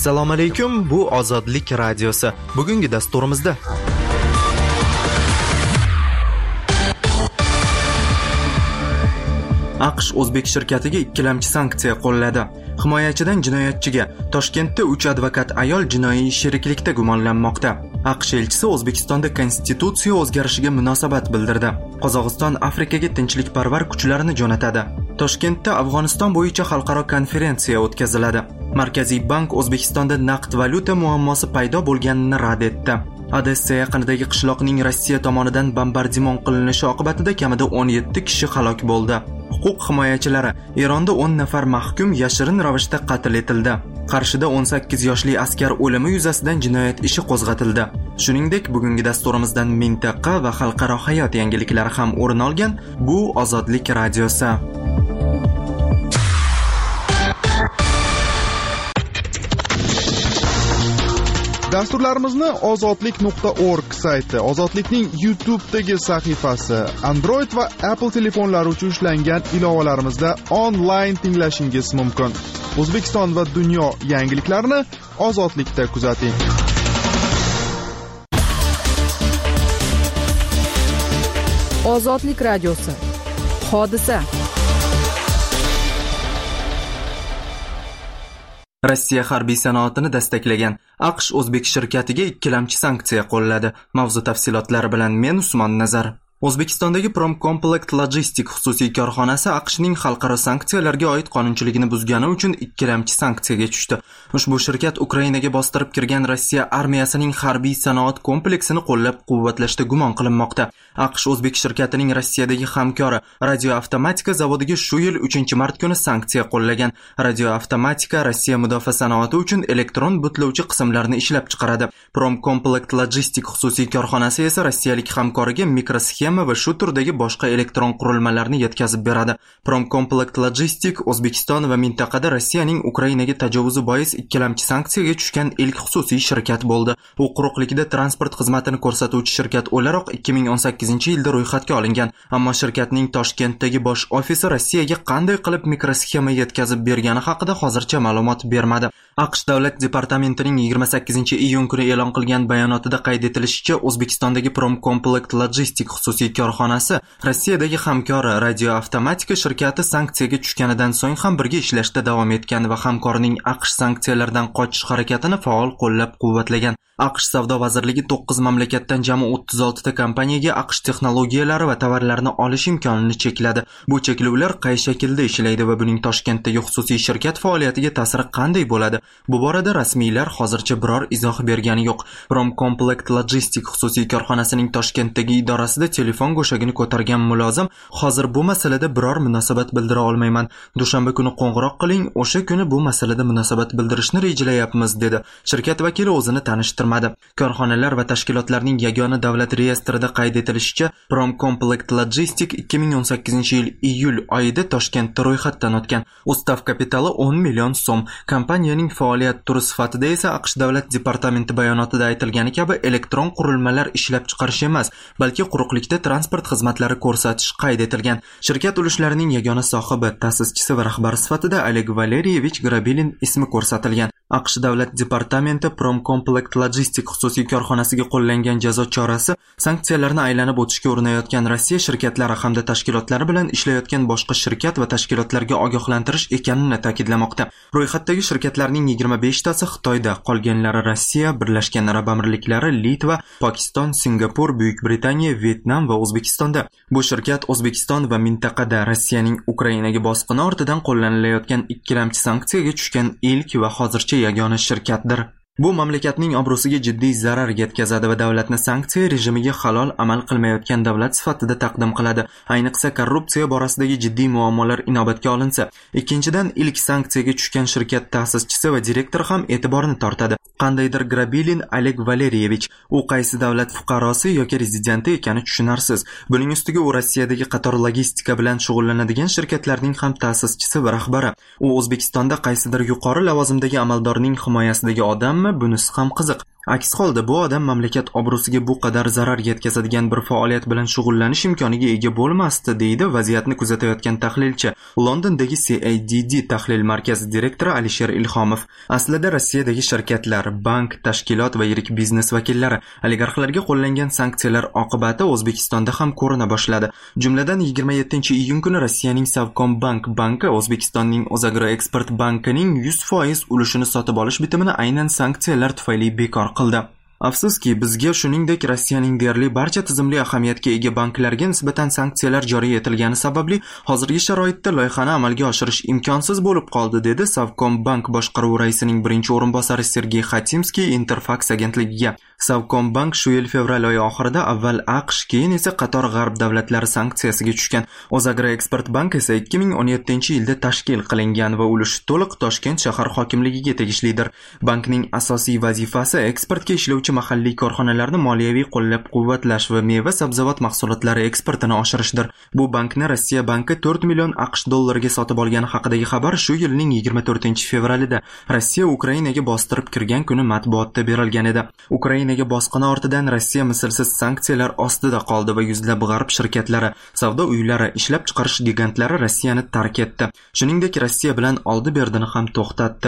Assalomu alaykum, bu Ozodlik radiosi. Bugungi dasturimizda AQSh O'zbek shirkatiga ikkilamchi sanksiya qo'lladi. Himoyachidan jinoyatchiga Toshkentda 3 advokat ayol jinoiy sheriklikda gumonlanmoqda. AQSh elchisi O'zbekistonda konstitutsiya o'zgarishiga munosabat bildirdi. Qozog'iston Afrikaga tinchlikparvar kuchlarini jo'natadi. Toshkentda Afg'oniston bo'yicha xalqaro konferensiya o'tkaziladi. Markaziy bank O'zbekistonda naqd valyuta muammosi paydo bo'lganini rad etdi. Odessa yaqinidagi qishloqning Rossiya tomonidan bombardimon qilinishi oqibatida kamida 17 kishi halok bo'ldi. Huquq himoyachilari Eronda 10 nafar mahkum yashirin ravishda qatl etildi. Qarshida 18 yoshli askar o'limi yuzasidan jinoyat ishi qo'zg'atildi. Shuningdek, bugungi dasturimizdan mintaqa va xalqaro hayot yangiliklari ham o'rin olgan. Bu Ozodlik radiosi. Dasturlarimizni ozodlik.org sayti, Ozodlikning YouTube'dagi sahifasi, Android va Apple telefonlari uchun ishlangan ilovalarimizda onlayn tinglashingiz mumkin. O'zbekiston va dunyo yangiliklarini Ozodlikda kuzating. Ozodlik radiosi. Hodisa. Rossiya harbiy sanoatini destaklagan AQSh O'zbek shirkatiga ikkilamchi sanksiya qo'lladi. Mavzu tafsilotlari bilan men Usmon Nazar. O'zbekistondagi Promcomplect Logistic xususiy korxonasi AQShning xalqaro sanksiyalarga oid qonunchiligini buzgani uchun ikkilamchi sanksiyaga tushdi. Ushbu shirkat Ukrainaga bostirib kirgan Rossiya armiyasining harbiy sanoat kompleksini qo'llab-quvvatlashda gumon qilinmoqda. AQSh O'zbek shirkatining Rossiyadagi hamkori Radioavtomatika zavodiga shu yil 3-mart kuni sanksiya qo'llagan. Radioavtomatika Rossiya mudofaa sanoati uchun elektron butlovchi qismlarni ishlab chiqaradi. Promcomplect Logistic xususiy korxonasi esa rossiyalik hamkoriga mikrosxema va shu turdagi boshqa elektron qurilmalarni yetkazib beradi. Promcomplect Logistic O'zbekiston va mintaqada Rossiyaning Ukrainaga tajovuzi bois ikkilamchi sanksiyaga tushgan ilk xususiy shirkat bo'ldi. U quruqlikda transport xizmatini ko'rsatuvchi shirkat o'laroq 2018-yilda ro'yxatga olingan, ammo shirkatning Toshkentdagi bosh ofisi Rossiyaga qanday qilib mikrosxema yetkazib bergani haqida hozircha ma'lumot bermadi. AQSh davlat departamentining 28-iyun kuni e'lon qilgan bayonotida qayd etilishicha, O'zbekistondagi Promcomplect Logistic xususiy korxonasi Rossiyadagi hamkori Radioavtomatika shirkati sanksiyaga tushganidan so'ng ham birga ishlashda davom etgan va hamkorining AQSh sanksiyalardan qochish harakatini faol qo'llab-quvvatlagan. AQSh savdo vazirligi 9 mamlakatdan jami 36 ta kompaniyaga AQSh texnologiyalari va tovarlarini olish imkonini chekladi. Bu cheklovlar qay shaklda ishlaydi va buning Toshkentdagi xususiy shirkat faoliyatiga ta'siri qanday bo'ladi? Bu borada rasmiylar hozircha biror izoh bergani yo'q. Promcomplect Logistic xususiy korxonasining Toshkentdagi idorasida telefon go'shagini ko'targan mulozim hozir bu masalada biror munosabat bildira olmayman. Dushanba kuni qo'ng'iroq qiling, o'sha kuni bu masalada munosabat bildirishni rejalayapmiz dedi. Shirkat vakili o'zini tanishtirmadi. Korxonalar va tashkilotlarning yagona davlat reyestrida qayd etilishicha, Promcomplect Logistic 2018-yil iyul oyida Toshkentda ro'yxatdan o'tgan. Ustav kapitali 10 million so'm. Kompaniyaning faoliyat turi sifatida esa AQSh davlat departamenti bayonotida aytilgani kabi elektron qurilmalar ishlab chiqarish emas, balki quruqlikda transport xizmatlari ko'rsatish qayd etilgan. Shirkat ulushlarining yagona sohibi, ta'sischisi va rahbari sifatida Oleg Valeriyevich Grabilin ismi ko'rsatilgan. AQSh davlat departamenti Promcomplect Logistic xususiy korxonasiga qo'llangan jazo chorasi sanksiyalarni aylanib o'tishga urinayotgan Rossiya shirkatlari hamda tashkilotlari bilan ishlayotgan boshqa shirkat va tashkilotlarga ogohlantirish ekanini ta'kidlamoqda. Ro'yxatdagi shirkatlarning 25 tasi Xitoyda, qolganlari Rossiya, Birlashgan Arab Amirliklari, Litva, Pokiston, Singapur, Buyuk Britaniya, Vyetnam va O'zbekistonda. Bu shirkat O'zbekiston va mintaqada Rossiyaning Ukrainaga bosqini ortidan qo'llanilayotgan ikkilamchi sanksiyaga tushgan ilk va hozircha yagona shirkatdir. Bu mamlakatning obro'siga jiddiy zarar yetkazadi va davlatni sanksiya rejimiga halol amal qilmayotgan davlat sifatida taqdim qiladi. Ayniqsa korrupsiya borasidagi jiddiy muammolar inobatga olinsa. Ikkinchidan, ilk sanksiyaga tushgan shirkat ta'sischisi va direktori ham e'tiborni tortadi. Qandaydir Grabilin Oleg Valeriyevich, u qaysi davlat fuqarosi yoki rezidenti ekani tushunarsiz. Buning ustiga u Rossiyadagi qator logistika bilan shug'ullanadigan shirkatlarning ham ta'sischisi va rahbari. U O'zbekistonda qaysidir yuqori lavozimdagi amaldorning himoyasidagi odam bunisi ham qiziq. Aks holda bu odam mamlakat obro'siga bu qadar zarar yetkazadigan bir faoliyat bilan shug'ullanish imkoniga ega bo'lmasdi, deydi vaziyatni kuzatayotgan tahlilchi, Londondagi CADD tahlil markazi direktori Alisher Ilhomov. Aslida Rossiyadagi shirkatlar, bank, tashkilot va yirik biznes vakillari oligarxlarga qo'llangan sanksiyalar oqibati O'zbekistonda ham ko'rina boshladi. Jumladan 27-iyun kuni Rossiyaning Savcombank banki O'zbekistonning O'zagroeksport bankining 100% ulushini sotib olish bitimini aynan sanksiyalar tufayli bekor qildi. Afsuski, bizga shuningdek Rossiyaning deyarli barcha tizimli ahamiyatga ega banklarga nisbatan sanksiyalar joriy etilgani sababli hozirgi sharoitda loyihani amalga oshirish imkonsiz bo'lib qoldi, dedi Savcombank boshqaruvi raisining birinchi o'rinbosari Sergey Khatimskiy Interfax agentligiga. Savcombank shu yil fevral oyi oxirida avval AQSh, keyin esa qator g'arb davlatlari sanksiyasiga tushgan. O'zagroeksport bank esa 2017-yilda tashkil qilingan va ulushi to'liq Toshkent shahar hokimligiga tegishlidir. Bankning asosiy vazifasi eksportga ishlovchi mahalliy korxonalarni moliyaviy qo'llab-quvvatlash va meva-sabzavot mahsulotlari eksportini oshirishdir. Bu bankni Rossiya banki 4 million AQSh dollariga sotib olgani haqidagi xabar shu yilning 24-fevralida Rossiya Ukrainaga bostirib kirgan kuni matbuotda berilgan edi. Ukrainaga bosqini ortidan Rossiya mislsiz sanksiyalar ostida qoldi va yuzlab g'arb shirkatlari, savdo uylari, ishlab chiqarish gigantlari Rossiyani tark etdi. Shuningdek, Rossiya bilan oldi-berdini ham to'xtatdi.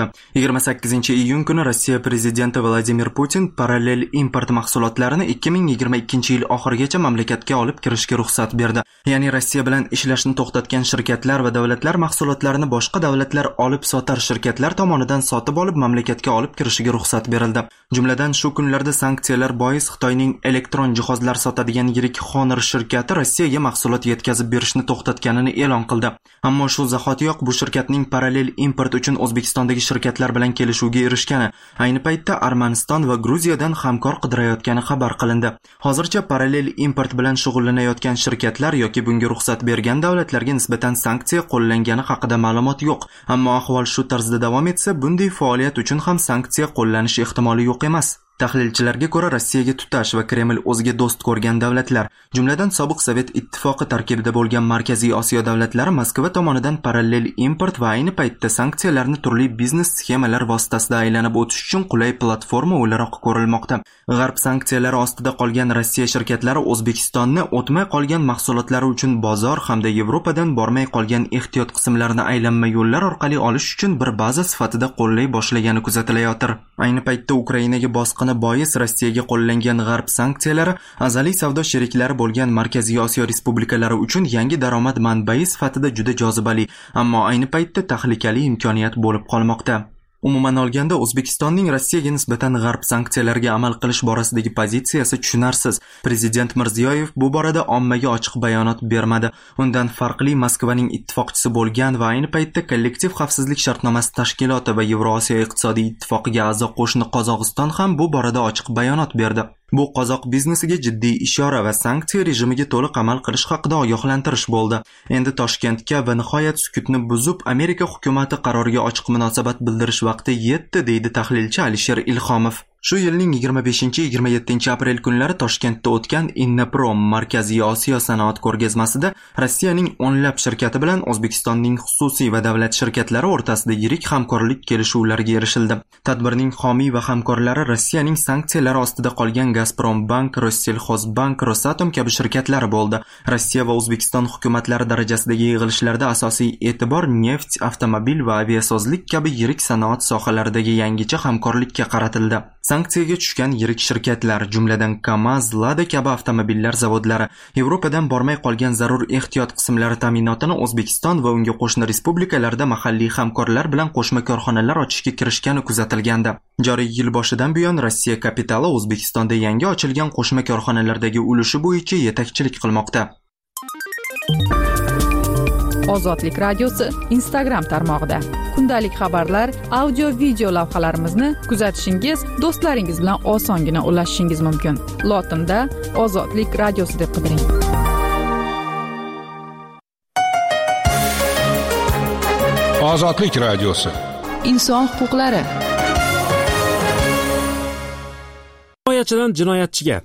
28-iyun kuni Rossiya prezidenti Vladimir Putin parallel import mahsulotlarini 2022-yil oxirigacha mamlakatga olib kirishga ruxsat berdi. Ya'ni Rossiya bilan ishlashni to'xtatgan shirkatlar va davlatlar mahsulotlarini boshqa davlatlar olib sotar shirkatlar tomonidan sotib olib mamlakatga olib kirishiga ruxsat berildi. Jumladan shu kunlarda sanksiyalar bois Xitoyning elektron jihozlar sotadigan yirik Honor shirkati Rossiyaga mahsulot yetkazib berishni to'xtatganini e'lon qildi. Ammo shu zahotiyoq bu shirkatning parallel import uchun O'zbekistondagi shirkatlar bilan kelishuvga erishgani, ayni paytda Armaniston va Gruziyadan hamkor qidirayotgani xabar qilindi. Hozircha parallel import bilan shug'ullanayotgan shirkatlar yoki bunga ruxsat bergan davlatlarga nisbatan sanksiya qo'llangani haqida ma'lumot yo'q. Ammo ahvol shu tarzda davom etsa, bunday faoliyat uchun ham sanksiya qo'llanishi ehtimoli yo'q emas. Tahlilchilarga ko'ra, Rossiyaga tutash va Kreml o'ziga do'st ko'rgan davlatlar, jumladan sobiq Sovet ittifoqi tarkibida bo'lgan Markaziy Osiyo davlatlari Moskva tomonidan parallel import va ayni paytda sanksiyalarni turli biznes sxemalar vositasida aylanib o'tish uchun qulay platforma o'laroq ko'rilmoqda. G'arb sanksiyalari ostida qolgan Rossiya shirkatlari O'zbekistonni o'tmay qolgan mahsulotlari uchun bozor hamda Yevropadan bormay qolgan ehtiyot qismlarini aylanma yo'llar orqali olish uchun bir baza sifatida qo'llay boshlagani kuzatilayotir. Ayni paytda Ukrainaga bosqin bois Rossiyaga qo'llangan g'arb sanksiyalari azaliy savdo sheriklari bo'lgan Markaziy Osiyo respublikalari uchun yangi daromad manbai sifatida juda jozibali, ammo ayni paytda tahlikali imkoniyat bo'lib qolmoqda. Umuman olganda, O'zbekistonning Rossiyaga nisbatan g'arb sanksiyalariga amal qilish borasidagi pozitsiyasi tushunarsiz. Prezident Mirziyoyev bu borada ommaga ochiq bayonot bermadi. Undan farqli Moskvaning ittifoqchisi bo'lgan va ayni paytda kollektiv xavfsizlik shartnomasi tashkiloti va Yevrosiyo iqtisodiy ittifoqiga a'zo qo'shni Qozog'iston ham bu borada ochiq bayonot berdi. Bu qozoq biznesiga jiddiy ishora va sanksiya rejimiga to'liq amal qilish haqida ogohlantirish bo'ldi. Endi Toshkentga va nihoyat sukutni buzib Amerika hukumati qaroriga ochiq munosabat bildirish vaqti yetdi, deydi tahlilchi Alisher Ilhomov. Shu yilning 25-27 aprel kunlari Toshkentda o'tgan Innaprom Markaziy Osiyo sanoat ko'rgazmasida Rossiyaning o'nlab shirkati bilan O'zbekistonning xususiy va davlat shirkatlari o'rtasida yirik hamkorlik kelishuvlariga erishildi. Tadbirning homiy va hamkorlari Rossiyaning sanksiyalari ostida qolgan Gazprombank, Rossellxozbank, Rosatom kabi shirkatlari bo'ldi. Rossiya va O'zbekiston hukumatlari darajasidagi yig'ilishlarda asosiy e'tibor neft, avtomobil va aviasozlik kabi yirik sanoat sohalaridagi yangicha hamkorlikka qaratildi. Sanksiyaga tushgan yirik shirkatlar, jumladan KAMAZ, Lada kabi avtomobillar zavodlari Yevropadan bormay qolgan zarur ehtiyot qismlari ta'minotini O'zbekiston va unga qo'shni respublikalarda mahalliy hamkorlar bilan qo'shma korxonalar ochishga kirishgani kuzatilgandi. Joriy yil boshidan buyon Rossiya kapitali O'zbekistonda yangi ochilgan qo'shma korxonalardagi ulushi bo'yicha yetakchilik qilmoqda. Ozodlik radiosi Instagram tarmog'ida kundalik xabarlar, audio video lavhalarimizni kuzatishingiz, do'stlaringiz bilan osongina ulashishingiz mumkin. Lotinda Ozodlik radiosi deb qidiring. Ozodlik radiosi. Inson huquqlari. Jinoyatchidan jinoyatchiga,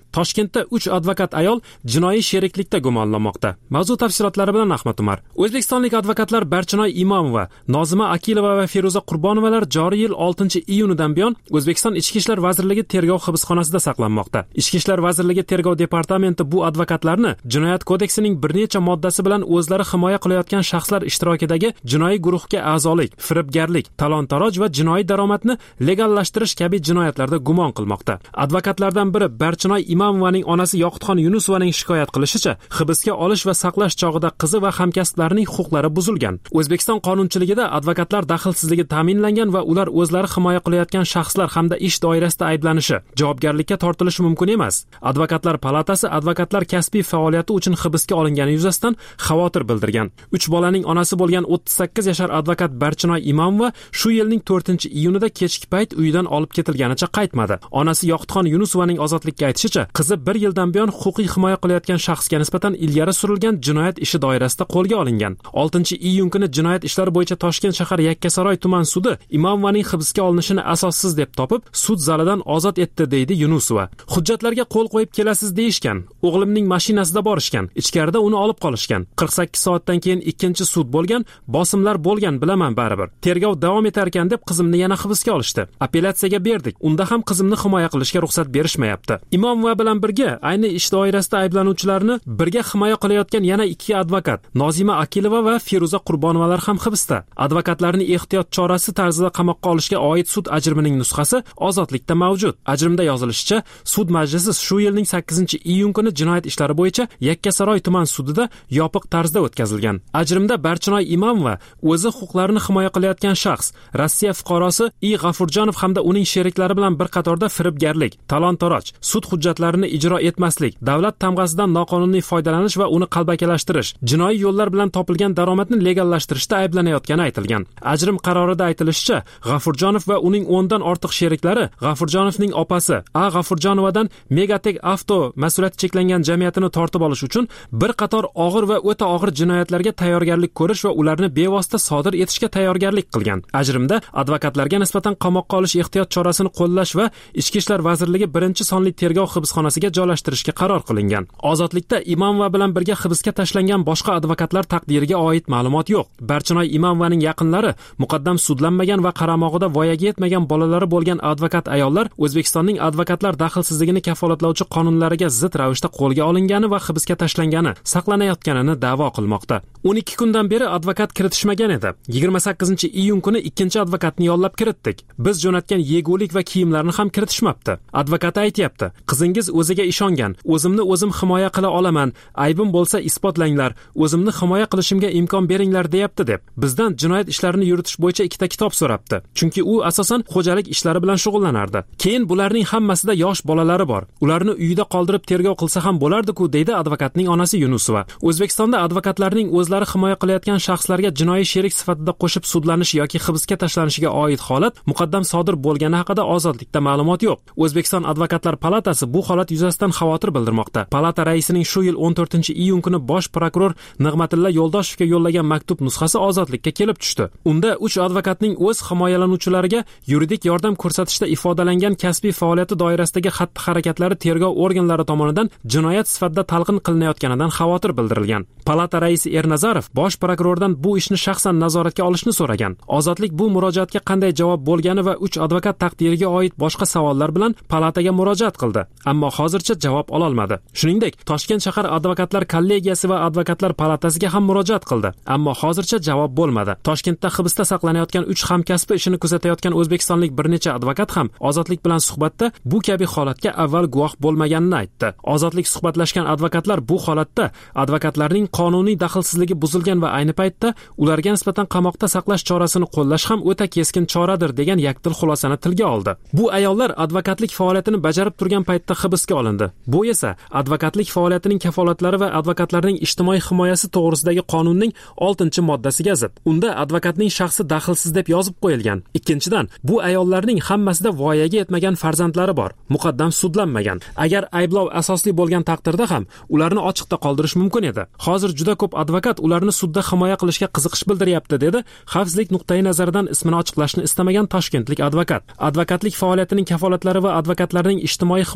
Toshkentda 3 advokat ayol jinoiy sheriklikda gumonlanmoqda. Mavzu tafsilotlari bilan Ahmad Umar. O'zbekistonlik advokatlar Barchinoy Imomova, Nozima Akilova va Feruza Qurbonovalar joriy yil 6-iyunidan buyon O'zbekiston Ichki ishlar vazirligi tergov hibsxonasida saqlanmoqda. Ichki ishlar vazirligi tergov departamenti bu advokatlarni Jinoyat kodeksining bir necha moddasi bilan o'zlari himoya qilayotgan shaxslar ishtirokidagi jinoiy guruhga a'zolik, firibgarlik, talon-taroj va jinoiy daromadni legallashtirish kabi jinoyatlarda gumon qilmoqda. Advokatlardan biri Barchinoy Imomovaning onasi Yoqutxon Yunusovaning shikoyat qilishicha, hibsga olish va saqlash chog'ida qizi va hamkasblarining huquqlari buzilgan. O'zbekiston qonunchiligida advokatlar daxlsizligi ta'minlangan va ular o'zlari himoya qilayotgan shaxslar hamda ish doirasida ayblanishi, javobgarlikka tortilishi mumkin emas. Advokatlar palatasi advokatlar kasbiy faoliyati uchun hibsga olingani yuzasidan xavotir bildirgan. 3 bolaning onasi bo'lgan 38 yashar advokat Barchinoy Imomova shu yilning 4-iyunida kechki payt uyidan olib ketilganicha qaytmadi. Onasi Yoqutxon Yunusovaning ozodlikka aytishicha, qizi 1 yildan buyon huquqiy himoya qilayotgan shaxsga nisbatan ilgari surilgan jinoyat ishi doirasida qo'lga olingan. 6-iyun kuni jinoyat ishlari bo'yicha Toshkent shahar Yakkasaroy tuman sudi Imomovaning hibsga olinishini asossiz deb topib, sud zalidan ozod etdi, deydi Yunusova. Hujjatlarga qo'l qo'yib kelasiz deyishgan. O'g'limning mashinasida borishgan. Ichkarida uni olib qolishgan. 48 soatdan keyin ikkinchi sud bo'lgan, bosimlar bo'lgan, bilaman baribir. Tergov davom etar ekan deb qizimni yana hibsga olishdi. Apellyatsiyaga berdik. Unda ham qizimni himoya qilishga ruxsat berishmayapti. Imomova bilan birga ayni ish doirasida ayblanuvchilarni birga himoya qilayotgan yana 2 advokat, Nozima Akilova va Feruza Qurbonovalar ham hibsda. Advokatlarni ehtiyot chorasi tarzida qamoqqa olishga oid sud ajrimining nusxasi ozodlikda mavjud. Ajrimda yozilishicha, sud majlisi shu yilning 8-iyun kuni jinoyat ishlari bo'yicha Yakkasaroy tuman sudida yopiq tarzda o'tkazilgan. Ajrimda Barchinoy Imomova o'zi huquqlarini himoya qilayotgan shaxs, Rossiya fuqarosi I. G'afurjonov hamda uning sheriklari bilan bir qatorda firibgarlik, talon-taroj, sud hujjatlarini ijro etmaslik, davlat tamg'asidan noqonuniy foydalanish va uni qalbakilashtirish, jinoiy yo'llar bilan topilgan daromadni legallashtirishda ayblanayotgani aytilgan. Ajrim qarorida aytilishicha, G'afurjonov va uning 10 dan ortiq sheriklari G'afurjonovning opasi A. G'afurjonovadan Megatek Avto mas'uliyati cheklangan jamiyatini tortib olish uchun bir qator og'ir va o'ta og'ir jinoyatlarga tayyorgarlik ko'rish va ularni bevosita sodir etishga tayyorgarlik qilgan. Ajrimda advokatlarga nisbatan qamoqqa olish ehtiyot chorasini qo'llash va Ichki ishlar vazirligi 1-sonli tergov hibsxonasiga joylashtirishga qaror qilingan. Ozodlikda Imomova bilan birga hibsga tashlangan boshqa advokatlar taqdiriga oid ma'lumot yo'q. Barchinoy Imomovaning yaqinlari muqaddam sudlanmagan va qaramog'ida voyaga yetmagan bolalari bo'lgan advokat ayollar O'zbekistonning advokatlar daxlsizligini kafolatlovchi qonunlariga zid ravishda qo'lga olingani va hibsga tashlangani, saqlanayotganini da'vo qilmoqda. 12 kundan beri advokat kiritishmagan edi. 28-iyun kuni ikkinchi advokatni yollab kiritdik. Biz jo'natgan yegulik va kiyimlarni ham kiritishmabdi. Advokat aytayapti, qizingiz o'ziga ishongan, o'zimni o'zim himoya qila olaman, aybim bo'lsa isbotlanglar, o'zimni himoya qilishimga imkon beringlar deyapti deb. Bizdan jinoyat ishlarini yuritish bo'yicha 2 kitob so'rabdi. Chunki u asosan xo'jalik ishlari bilan shug'ullanardi. Keyin bularning hammasida yosh bolalari bor. Ularni uyida qoldirib tergov qilsa ham bo'lardi-ku, deydi advokatning onasi Yunusova. O'zbekistonda advokatlarning o'zlari himoya qilayotgan shaxslarga jinoiy sherik sifatida qo'shib sudlanish yoki hibsga tashlanishiga oid holat muqaddam sodir bo'lgani haqida ozodlikda ma'lumot yo'q. O'zbekiston advokatlar palatasi bu holat yuzasidan xavotir bildirmoqda. Palata raisining shu yil 14-iyun kuni bosh prokuror Nig'matilla Yo'ldoshevga yo'llagan maktub nusxasi ozodlikka kelib tushdi. Unda 3 advokatning o'z himoyalanuvchilariga yuridik yordam ko'rsatishda ifodalangan kasbiy faoliyati doirasidagi xatti-harakatlari tergov organlari tomonidan jinoyat sifatida talqin qilinayotganidan xavotir bildirilgan. Palata raisi Ernazarov bosh prokurordan bu ishni shaxsan nazoratga olishni so'ragan. Ozodlik bu murojaatga qanday javob bo'lgani va 3 advokat taqdiriga oid boshqa savollar bilan palataga murojaat qildi, ammo hozircha javob ola olmadi. Shuningdek, Toshkent shahar advokatlar kollegiyasi va advokatlar palatasiga ham murojaat qildi, ammo hozircha javob bo'lmadi. Toshkentda hibsda saqlanayotgan 3 hamkasbi ishini kuzatayotgan o'zbekistonlik bir necha advokat ham Ozodlik bilan suhbatda bu kabi holatga avval guvoh bo'lmaganini aytdi. Ozodlik suhbatlashgan advokatlar bu holatda advokatlarning qonuniy daxlsizligi buzilgan va ayni paytda ularga nisbatan qamoqda saqlash chorasini qo'llash ham o'ta keskin choradir degan yakdil xulosani tilga oldi. Bu ayollar advokatlik faoliyatini bajarib turgan paytda hibsga olindi. Bu esa advokatlik faoliyatining kafolatlari va advokatlarning ijtimoiy himoyasi to'g'risidagi qonunning 6-moddasiga zid. Unda advokatning shaxsi daxlsiz deb yozib qo'yilgan. Ikkinchidan, bu ayollarning hammasida voyaga yetmagan farzandlari bor, muqaddam sudlanmagan. Agar ayblov asosli bo'lgan taqdirda ham ularni ochiqda qoldirish mumkin edi. Hozir juda ko'p advokat ularni sudda himoya qilishga qiziqish bildiryapti, dedi xavfsizlik nuqtai nazaridan ismini ochiqlashni istamagan toshkentlik advokat. Advokatlik faoliyatining kafolatlari va advokatlarning ijtimoiy himoyasi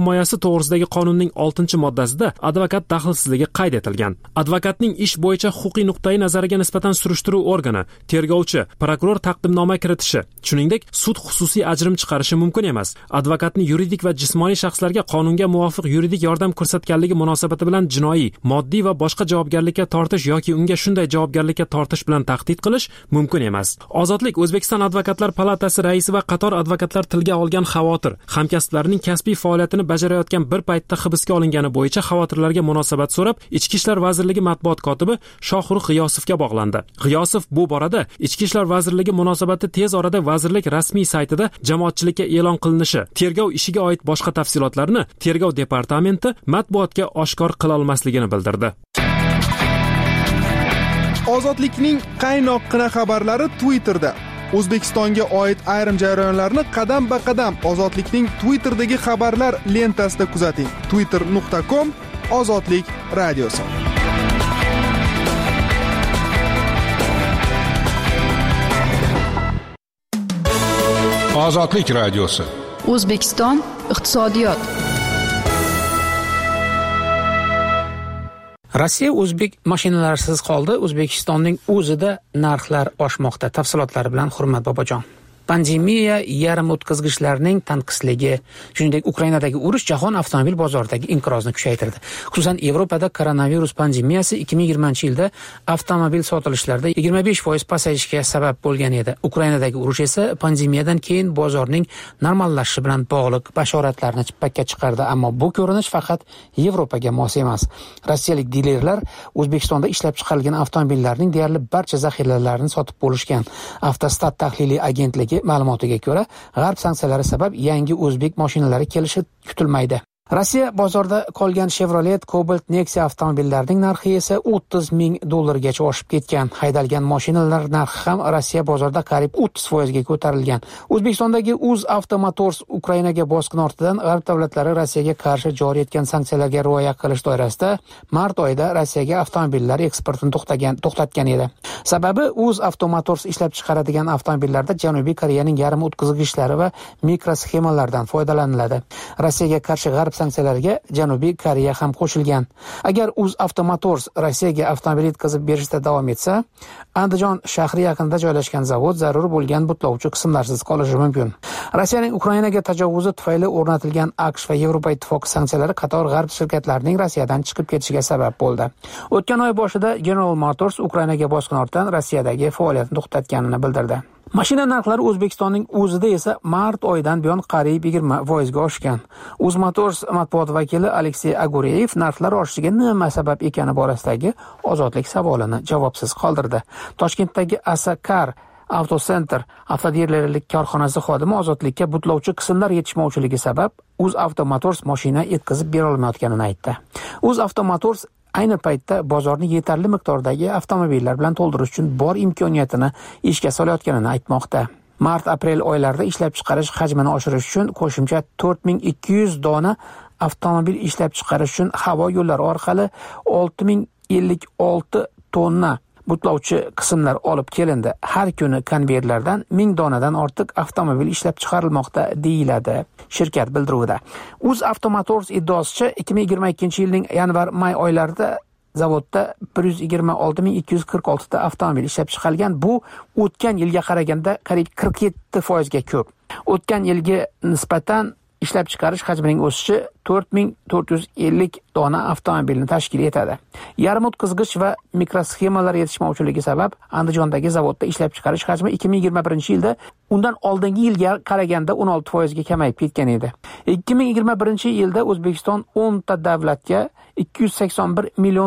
to'g'risidagi qonunning 6-moddasida advokat daxlsizligi qayd etilgan. Advokatning ish bo'yicha huquqiy nuqtai nazariga nisbatan surishtiruv organi, tergovchi, prokuror taqdimnoma kiritishi, shuningdek, sud xususiy ajrim chiqarishi mumkin emas. Advokatni yuridik va jismoniy shaxslarga qonunga muvofiq yuridik yordam ko'rsatganligi munosabati bilan jinoiy, moddiy va boshqa javobgarlikka tortish yoki unga shunday javobgarlikka tortish bilan tahdid qilish mumkin emas. Ozodlik O'zbekiston Advokatlar palatasi raisi va qator advokatlar tilga olgan xavotir, hamkasblarining kasbiy faoliyatini bajarayotgan bir paytda hibsga olingani bo'yicha xavotirlarga munosabat so'rab, Ichki ishlar vazirligi matbuot kotibi Shohruh G'iyosovga bog'landi. G'iyosov bu borada Ichki ishlar vazirligi munosabati tez orada vazirlik rasmiy saytida jamoatchilikka e'lon qilinishi, tergov ishiga oid boshqa tafsilotlarni Tergov departamenti matbuotga oshkor qila olmasligini bildirdi. Ozodlikning qaynoqqina xabarlari Twitterda. O'zbekistonga oid ayrim jarayonlarni qadam-ba-qadam Ozodlikning Twitterdagi xabarlar lentasida kuzating. twitter.com/ozodlik radiosi. Ozodlik radiosi. O'zbekiston iqtisodiyot. Rossiya o'zbek mashinalarisiz qoldi. O'zbekistonning o'zida narxlar oshmoqda. Tafsilotlari bilan Hurmat Bobojon. Pandemiya, yarim o'tkazgichlarning tanqisligi, shuningdek Ukrainadagi urush jahon avtomobil bozoridagi inqirozni kuchaytirdi. Xususan, Yevropada koronavirus pandemiyasi 2020-yilda avtomobil sotilishlarida 25% pasayishga sabab bo'lgan edi. Ukrainadagi urush esa pandemiyadan keyin bozorning normallashishi bilan bog'liq bashoratlarni chippakka chiqardi, ammo bu ko'rinish faqat Yevropaga mos emas. Rossiyalik dilerlar O'zbekistonda ishlab chiqarilgan avtomobillarning deyarli barcha zaxiralarini sotib bo'lishgan. Avtostat tahliliy agentligi ma'lumotiga ko'ra, g'arb sanksiyalari sabab yangi o'zbek mashinalari kelishi kutilmaydi. Rossiya bozorida qolgan Chevrolet Cobalt Nexia avtomobillarining narxi esa $30,000 gacha oshib ketgan. Haydalgan mashinalar narxi ham Rossiya bozorida qariyb 30% ga ko'tarilgan. O'zbekistondagi UzAvto Motors Ukrainaga bosqin ortidan g'arb davlatlari Rossiyaga qarshi joriy etgan sanksiyalarga rioya qilish doirasida mart oyida Rossiyaga avtomobillar eksportini to'xtatgan edi. Sababi UzAvto Motors ishlab chiqaradigan avtomobillarda Janubiy Koreyaning yarim o'tkazgichlari va mikrosxemalardan foydalaniladi. Rossiyaga qarshi g'arb sanksiyalarga Janubiy Koreya ham qo'shilgan. Agar UzAvto Motors Rossiyaga avtomobil yetkazib berishda davom etsa, Andijon shahri yaqinida joylashgan zavod zarur bo'lgan butlovchi qismlarsiz qolishi mumkin. Rossiyaning Ukrainaga tajovuzi tufayli o'rnatilgan AQSh va Yevropa Ittifoqi sanksiyalari qator g'arb shirkatlarining Rossiyadan chiqib ketishiga sabab bo'ldi. O'tgan oy boshida General Motors Ukrainaga bosqin ortidan Rossiyadagi faoliyatini to'xtatganini bildirdi. Mashina narxlari O'zbekistonning o'zida esa mart oyidan buyon qariyb 20% ga oshgan. UzMotors matbuot vakili Aleksey Agureyev narxlar oshishiga nima sabab ekani borasidagi Ozodlik savolini javobsiz qoldirdi. Toshkentdagi Asakar Autocenter avtodilerlik korxonasi xodimi Ozodlikka butlovchi qismlar yetishmovchiligi sabab UzAvto Motors mashina yetkazib bera olmayotganini aytdi. UzAvto Motors ayni paytda bozorni yetarli miqdordagi avtomobillar bilan to'ldirish uchun bor imkoniyatini ishga solayotganini aytmoqda. Mart-aprel oylarida ishlab chiqarish hajmini oshirish uchun qo'shimcha 4200 dona avtomobil ishlab chiqarish uchun havo yo'llari orqali 6056 tonna butlovchi qismlar olib kelindi. Har kuni konveyerlardan 1000 donadan ortiq avtomobil ishlab chiqarilmoqda deyiladi shirkat bildiruvida. UzAvto Motors iddaosicha 2022-yilning yanvar-may oylarida zavodda 126246 ta avtomobil ishlab chiqarilgan. Bu o'tgan yilga qaraganda qariyb 47% ga ko'p. O'tgan yilga nisbatan ishlab chiqarish hajmining o'sishi 4450 dona avtomobilni tashkil etadi. Yarim o'tkazgich va mikrosxemalar yetishmovchiligi sabab Andijondagi zavodda ishlab chiqarish hajmi 2021-yilda undan oldingi yilga qaraganda 16% ga kamayib ketgan edi. 2021-yilda O'zbekiston 10 ta davlatga $281 million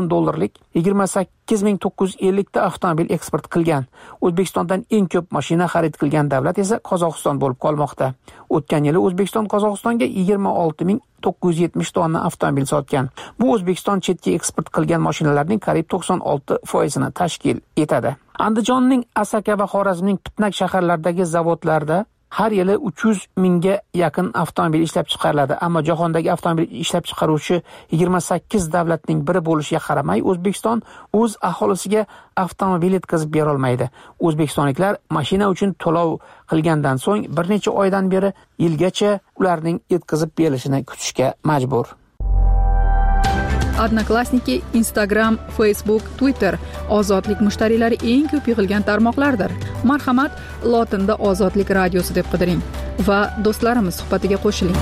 28950 ta avtomobil eksport qilgan. O'zbekistondan eng ko'p mashina xarid qilgan davlat esa Qozog'iston bo'lib qolmoqda. O'tgan yili O'zbekiston Qozog'istonga 26970 tonna avtomobil sotgan. Bu O'zbekiston chetga eksport qilgan mashinalarning qariyb 96% ni tashkil etadi. Andijonning Asaka va Xorazmning Pitnak shaharlaridagi zavodlarda har yili 300 mingga yaqin avtomobil ishlab chiqariladi, ammo jahondagi avtomobil ishlab chiqaruvchi 28 davlatning biri bo'lishiga qaramay, O'zbekiston o'z aholisiga avtomobil yetkazib bera olmaydi. O'zbekistonliklar mashina uchun to'lov qilgandan so'ng bir necha oydan beri yilgacha ularning yetkazib berilishini kutishga majbur. Odnoklassniki, Instagram, Facebook, Twitter ozodlik mushtariylari eng ko'p yig'ilgan tarmoqlardir. Marhamat, lotinda Ozodlik radiosi deb qidiring va do'stlarimiz suhbatiga qo'shiling.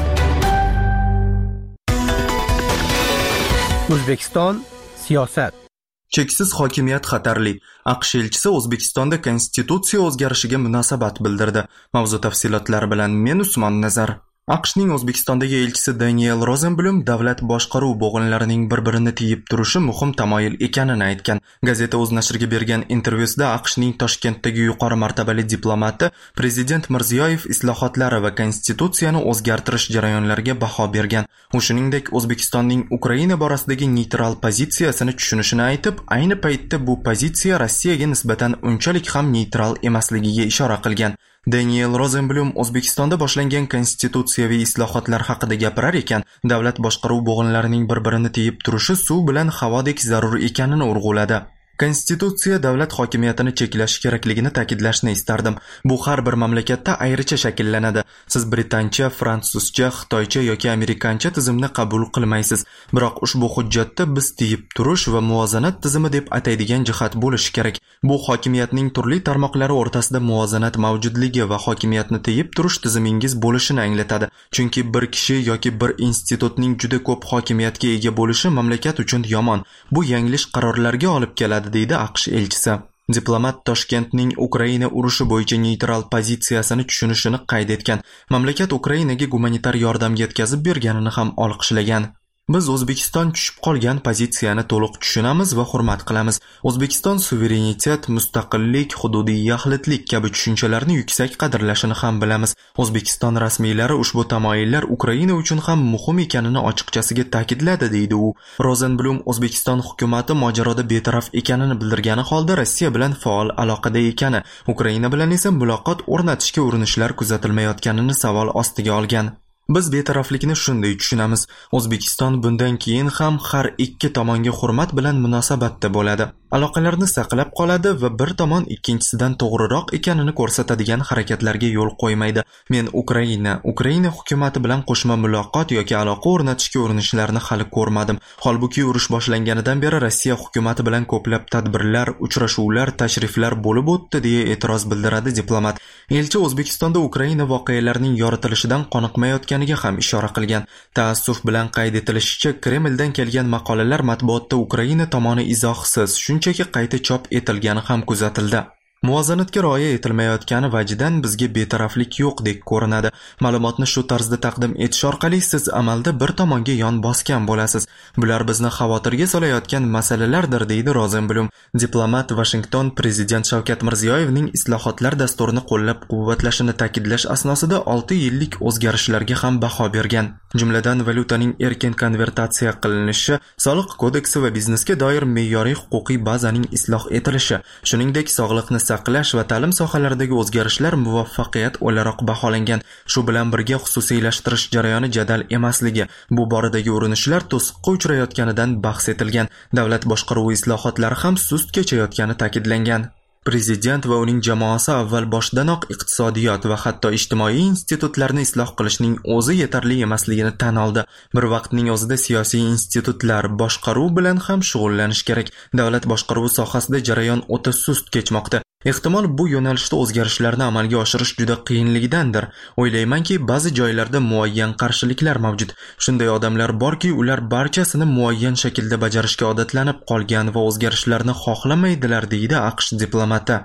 O'zbekiston siyosat. Cheksiz hokimiyat xatarli. AQSh elchisi O'zbekistonda konstitutsiya o'zgarishiga munosabat bildirdi. Mavzu tafsilotlari bilan men Usmon Nazar. AQShning O'zbekistondagi elchisi Daniel Rosenblum davlat boshqaruv bo'g'inlarining bir-birini tiyib turishi muhim tamoyil ekanini aytgan. Gazeta o'z nashriga bergan intervyusida AQShning Toshkentdagi yuqori martabali diplomati Prezident Mirziyoyev islohotlari va konstitutsiyani o'zgartirish jarayonlariga baho bergan. U shuningdek O'zbekistonning Ukraina borasidagi neytral pozitsiyasini tushunishini aytib, ayni paytda bu pozitsiya Rossiyaga nisbatan unchalik ham neytral emasligiga ishora qilgan. Daniel Rosenblum O'zbekistonda boshlangan konstitutsiyaviy islohotlar haqida gapirar ekan, davlat boshqaruv bo'g'inlarining bir-birini tiyib turishi suv bilan havodek zarur ekanini urg'uladi. Konstitutsiya davlat hokimiyatini cheklash kerakligini ta'kidlashni istardim. Bu har bir mamlakatda ayricha shakllanadi. Siz britancha, fransuzcha, xitoycha yoki amerikancha tizimni qabul qilmaysiz. Biroq ushbu hujjatda biz tiyib turish va muvozanat tizimi deb ataydigan jihat bo'lishi kerak. Bu hokimiyatning turli tarmoqlari o'rtasida muvozanat mavjudligi va hokimiyatni tiyib turish tizimingiz bo'lishini anglatadi. Chunki bir kishi yoki bir institutning juda ko'p hokimiyatga ega bo'lishi mamlakat uchun yomon. Bu yanglish qarorlarga olib keladi, deydi AQSh elchisi. Diplomat Toshkentning Ukraina urushi bo'yicha neytral pozitsiyasini tushunishini qayd etgan. Mamlakat Ukrainaga gumanitar yordam yetkazib berganini ham olqishlagan. Biz O'zbekiston tushib qolgan pozitsiyani to'liq tushunamiz va hurmat qilamiz. O'zbekiston suverenitet, mustaqillik, hududiy yaxlitlik kabi tushunchalarni yuksak qadrlashini ham bilamiz. O'zbekiston rasmiylari ushbu tamoyillar Ukraina uchun ham muhim ekanini ochiqchasiga ta'kidladi, deydi u. Rosenblum O'zbekiston hukumatı mojaroda betaraf ekanini bildirgani holda Rossiya bilan faol aloqada ekani, Ukraina bilan esa muloqot o'rnatishga urinishlar kuzatilmayotganini savol ostiga olgan. Biz betaraflikni shunday tushunamiz. O'zbekiston bundan keyin ham har ikki tomonga hurmat bilan munosabatda bo'ladi. Aloqalarni saqlab qoladi va bir tomon ikkinchisidan to'g'riroq ekanini ko'rsatadigan harakatlarga yo'l qo'ymaydi. Men Ukraina hukumati bilan qo'shma muloqot yoki aloqa o'rnatishga urinishlarini hali ko'rmadim. Holbuki urush boshlanganidan beri Rossiya hukumati bilan ko'plab tadbirlar, uchrashuvlar, tashriflar bo'lib o'tdi, deya e'tiroz bildiradi diplomat. Elchi O'zbekistonda Ukraina voqealarining yoritilishidan qoniqmayotganiga ham ishora qilgan. Taassuf bilan qayd etilishicha, Kremldan kelgan maqolalar matbuotda Ukraina tomoni izohsiz, shunchaki qayta chop etilgani ham kuzatildi. Muvozanatga rioya etilmayotgani vajidan bizga betaraflik yo'qdek ko'rinadi. Ma'lumotni shu tarzda taqdim etish orqali siz amalda bir tomonga yon bosgan bo'lasiz. Bular bizni xavotirga solayotgan masalalardir, deydi Rosenblum. Diplomat Washington Prezident Shavkat Mirziyoyevning islohotlar dasturini qo'llab-quvvatlashini ta'kidlash asnosida 6 yillik o'zgarishlarga ham baho bergan. Jumladan valyutaning erkin konvertatsiya qilinishi, soliq kodeksi va biznesga doir me'yoriy huquqiy bazaning isloh etilishi, shuningdek sog'liqni saqlash va ta'lim sohalaridagi o'zgarishlar muvaffaqiyat o'laroq baholangan. Shu bilan birga xususiylashtirish jarayoni jadal emasligi, bu boradagi urinishlar to'siqqa uchrayotganidan bahs etilgan. Davlat boshqaruvi islohotlari ham sust kechayotgani ta'kidlangan. Prezident va uning jamoasi avval boshdanoq iqtisodiyot va hatto ijtimoiy institutlarni isloh qilishning o'zi yetarli emasligini tan oldi. Bir vaqtning o'zida siyosiy institutlar boshqaruv bilan ham shug'ullanish kerak. Davlat boshqaruvi sohasida jarayon o'ta sust kechmoqda. Ehtimol bu yo'nalishda o'zgarishlarni amalga oshirish juda qiyinligidandir. O'ylaymanki, ba'zi joylarda muayyan qarshiliklar mavjud. Shunday odamlar borki, ular barchasini muayyan shaklda bajarishga odatlanib qolgan va o'zgarishlarni xohlamaydilar, deydi AQSh diplomati.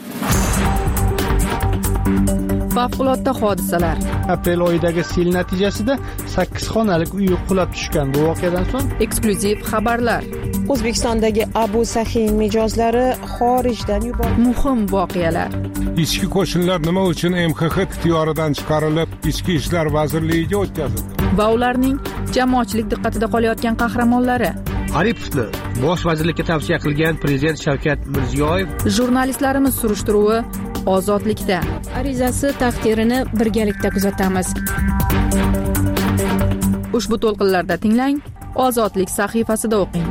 Favqulodda hodisalar. Aprel oyidagi sel natijasida 8 xonalik uy qulab tushgan. Bu voqeadan so'ng Eksklyuziv xabarlar. O'zbekistondagi Abu Sahiy mijozlari xorijdan yuborildi. Muhim voqealar. Ichki qo'shinlar nima uchun MXX ixtiyoridan chiqarilib, Ichki ishlar vazirligiga o'tkazildi? Va ularning jamoatchilik diqqatida qolayotgan qahramonlari. Aripovni bosh vazirlikka tavsiya qilgan Prezident Shavkat Mirziyoyev. Jurnalistlarimiz surishtiruvi ozodlikda. Arizasi taqdirini birgalikda kuzatamiz. Ushbu to'lqinlarda tinglang, Ozodlik sahifasida o'qing.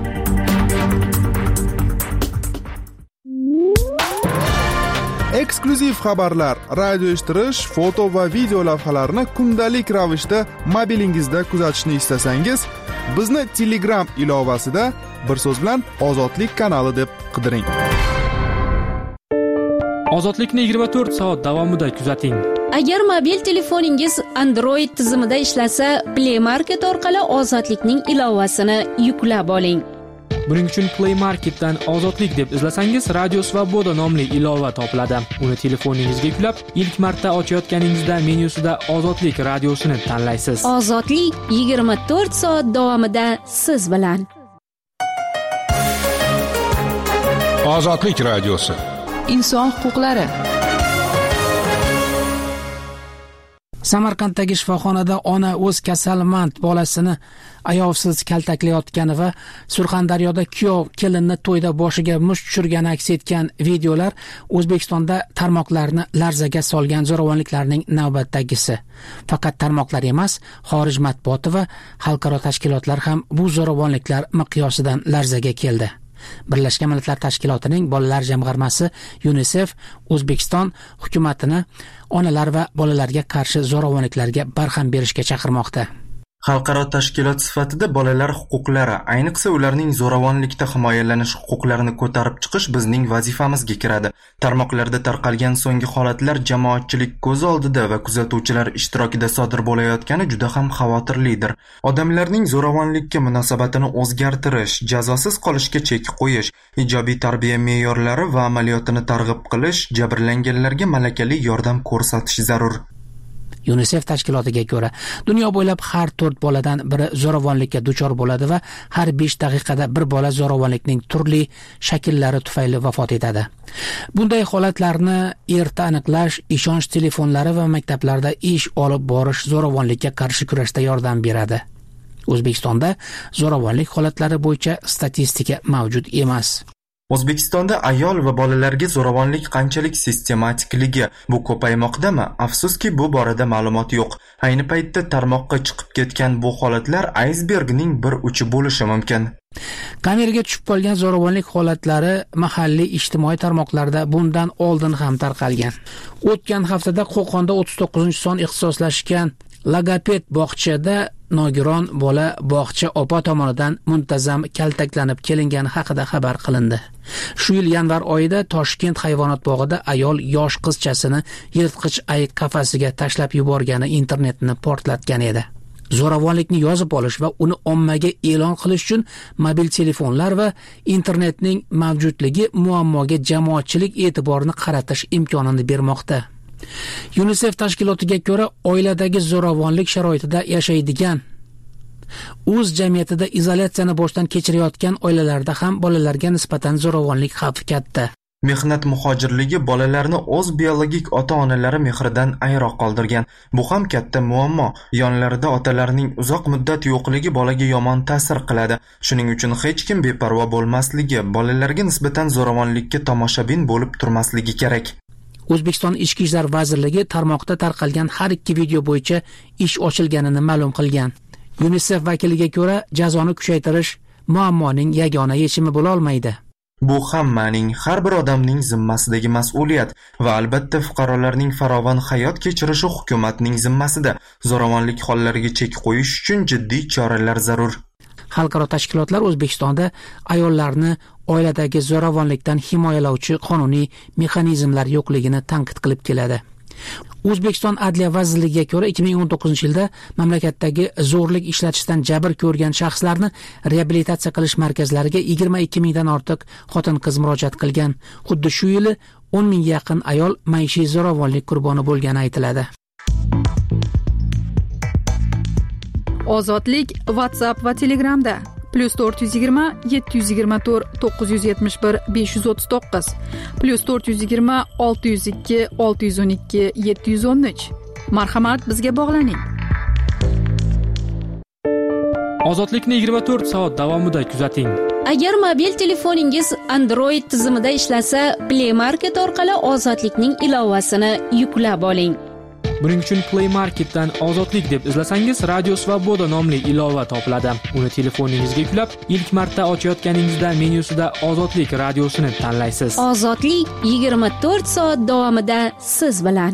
Eksklyuziv xabarlar, radio eshittirish, foto va video lavhalarni kundalik ravishda mobilingizda kuzatishni istasangiz, bizni Telegram ilovasida bir so'z bilan Ozodlik kanali deb qidiring. Ozodlikni 24 soat davomida kuzating. Agar mobil telefoningiz Android tizimida ishlasa, Play Market orqali Ozodlikning ilovasini yuklab oling. Buning uchun Play Marketdan Ozodlik deb izlasangiz, Radio Svoboda nomli ilova topiladi. Uni telefoningizga yuklab, ilk marta ochayotganingizda menyusida Ozodlik radiosini tanlaysiz. Ozodlik 24 soat davomida siz bilan. Ozodlik radiosi. Inson huquqlari. Samarqanddagi shifoxonada ona o'z kasalmand bolasini ayovsiz kaltaklayotgani va Surxondaryoda kuyov kelinni to'yda boshiga musht tushirgani aks etgan videolar O'zbekistonda tarmoqlarni larzaga solgan zo'ravonliklarning navbatdagisi. Faqat tarmoqlar emas, xorij matbuoti va xalqaro tashkilotlar ham bu zo'ravonliklar miqyosidan larzaga keldi. Birlashgan Millatlar Tashkilotining bolalar jamg'armasi UNICEF O'zbekiston hukumatini onalar va bolalarga qarshi zo'ravonliklarga barham berishga chaqirmoqda. Xalqaro tashkilot sifatida bolalar huquqlari, ayniqsa ularning zo'ravonlikda himoyalanish huquqlarini ko'tarib chiqish bizning vazifamizga kiradi. Tarmoqlarda tarqalgan so'nggi holatlar jamoatchilik ko'z oldida va kuzatuvchilar ishtirokida sodir bo'layotgani juda ham xavotirlidir. Odamlarning zo'ravonlikka munosabatini o'zgartirish, jazosiz qolishga chek qo'yish, ijobiy tarbiya me'yorlari va amaliyotini targ'ib qilish, jabrlanganlarga malakali yordam ko'rsatish zarur. UNICEF tashkilotiga ko'ra, dunyo bo'ylab har 4 boladan biri zo'ravonlikka duchor bo'ladi va har 5 daqiqada bir bola zo'ravonlikning turli shakllari tufayli vafot etadi. Bunday holatlarni erta aniqlash, ishonch telefonlari va maktablarda ish olib borish zo'ravonlikka qarshi kurashda yordam beradi. O'zbekistonda zo'ravonlik holatlari bo'yicha statistika mavjud emas. O'zbekistonda ayol va bolalarga zo'ravonlik qanchalik sistematikligi bu ko'paymoqdami? Afsuski, bu borada ma'lumot yo'q. Ayni paytda tarmoqqa chiqib ketgan bu holatlar aysbergning bir uchi bo'lishi mumkin. Kameraga tushib qolgan zo'ravonlik holatlari mahalliy ijtimoiy tarmoqlarda bundan oldin ham tarqalgan. O'tgan haftada Qo'qonda 39-son ixtisoslashgan logoped bog'chada nogiron bola bog'cha opa tomonidan muntazam kaltaklanib kelingani haqida xabar qilindi. Shu yil yanvar oyida Toshkent hayvonot bog'ida ayol yosh qizchasini yirtqich ayiq qafasiga tashlab yuborgani internetni portlatgan edi. Zo'ravonlikni yozib olish va uni ommaga e'lon qilish uchun mobil telefonlar va internetning mavjudligi muammoga jamoatchilik e'tiborini qaratish imkonini bermoqda. UNICEF tashkilotiga ko'ra, oiladagi zo'ravonlik sharoitida yashaydigan, o'z jamiyatida izolyatsiyani boshdan kechirayotgan oilalarda ham bolalarga nisbatan zo'ravonlik xavfi katta. Mehnat muhojirligi bolalarni o'z biologik ota-onalari mehridan ayro qoldirgan. Bu ham katta muammo. Yonlarida otalarining uzoq muddat yo'qligi bolaga yomon ta'sir qiladi. Shuning uchun hech kim beparvo bo'lmasligi, bolalarga nisbatan zo'ravonlikka tomoshabin bo'lib turmasligi kerak. O'zbekiston Ichki ishlar vazirligi tarmoqda tarqalgan har 2 video bo'yicha ish ochilganini ma'lum qilgan. UNICEF vakiliga ko'ra, jazoni kuchaytirish muammoning yagona yechimi bo'la olmaydi. Bu hammaning, har bir odamning zimmasidagi mas'uliyat va albatta fuqarolarning farovon hayot kechirishi hukumatning zimmasida. Zo'ravonlik hollariga chek qo'yish uchun jiddiy choralar zarur. Xalqaro tashkilotlar O'zbekistonda ayollarni oiladagi zo'ravonlikdan himoyalovchi qonuniy mexanizmlar yo'qligini tanqid qilib keladi. O'zbekiston Adliya vazirligiga ko'ra 2019-yilda mamlakatdagi zo'rlik ishlatishdan jabr ko'rgan shaxslarni reabilitatsiya qilish markazlariga 22 mingdan ortiq xotin-qiz murojaat qilgan. Xuddi shu yili 10 mingga yaqin ayol maishiy zo'ravonlik qurboni bo'lgani aytiladi. Ozodlik WhatsApp va Telegramda +420 724 971 539 +420 602 612 713. Marhamat, bizga bog'laning. Ozodlikni 24 soat davomida kuzating. Agar mobil telefoningiz Android tizimida ishlasa, Play Market orqali Ozodlikning ilovasini yuklab oling. Buning uchun Play Marketdan Ozodlik deb izlasangiz, Radio Svoboda nomli ilova topiladi. Uni telefoningizga yuklab, ilk marta ochayotganingizda menyusida Ozodlik radiosini tanlaysiz. Ozodlik 24 soat davomida siz bilan.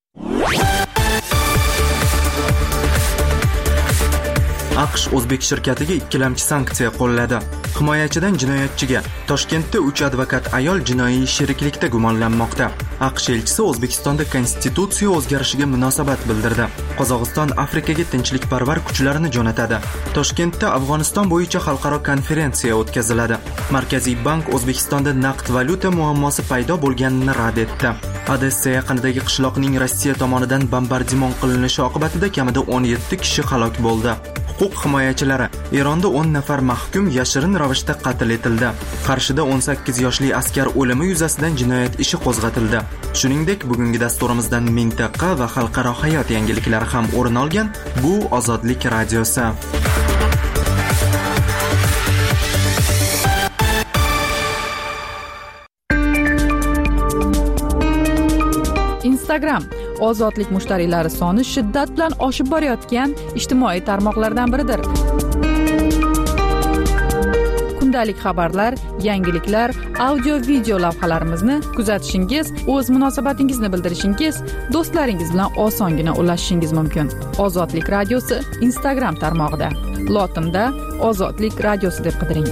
AQSh o'zbek shirkatiga ikkilamchi sanksiya qo'lladi. Himoyachidan jinoyatchiga Toshkentda 3 advokat ayol jinoiy sheriklikda gumonlanmoqda. AQSh elchisi O'zbekistonda konstitutsiya o'zgarishiga munosabat bildirdi. Qozog'iston Afrikaga tinchlikparvar kuchlarini jo'natadi. Toshkentda Afg'oniston bo'yicha xalqaro konferensiya o'tkaziladi. Markaziy bank O'zbekistonda naqd valyuta muammosi paydo bo'lganini rad etdi. Odessa yaqinidagi qishloqning Rossiya tomonidan bombardimon qilinishi oqibatida kamida 17 kishi halok bo'ldi. Huquq himoyachilari Eronda 10 nafar mahkum yashirin ravishda qatl etildi. Qarshida 18 yoshli askar o'limi yuzasidan jinoyat ishi qo'zg'atildi. Shuningdek, bugungi dasturimizdan mintaqa va xalqaro hayot yangiliklari ham o'rin olgan. Bu Ozodlik radiosi. Instagram ozodlik mushtariylari soni shiddat bilan oshib borayotgan ijtimoiy tarmoqlardan biridir. Kundalik xabarlar, yangiliklar, audio video lavhalarimizni kuzatishingiz, o'z munosabatingizni bildirishingiz, do'stlaringiz bilan osongina ulashishingiz mumkin. Ozodlik radiosi Instagram tarmog'ida. Lotinda Ozodlik radiosi deb qidiring.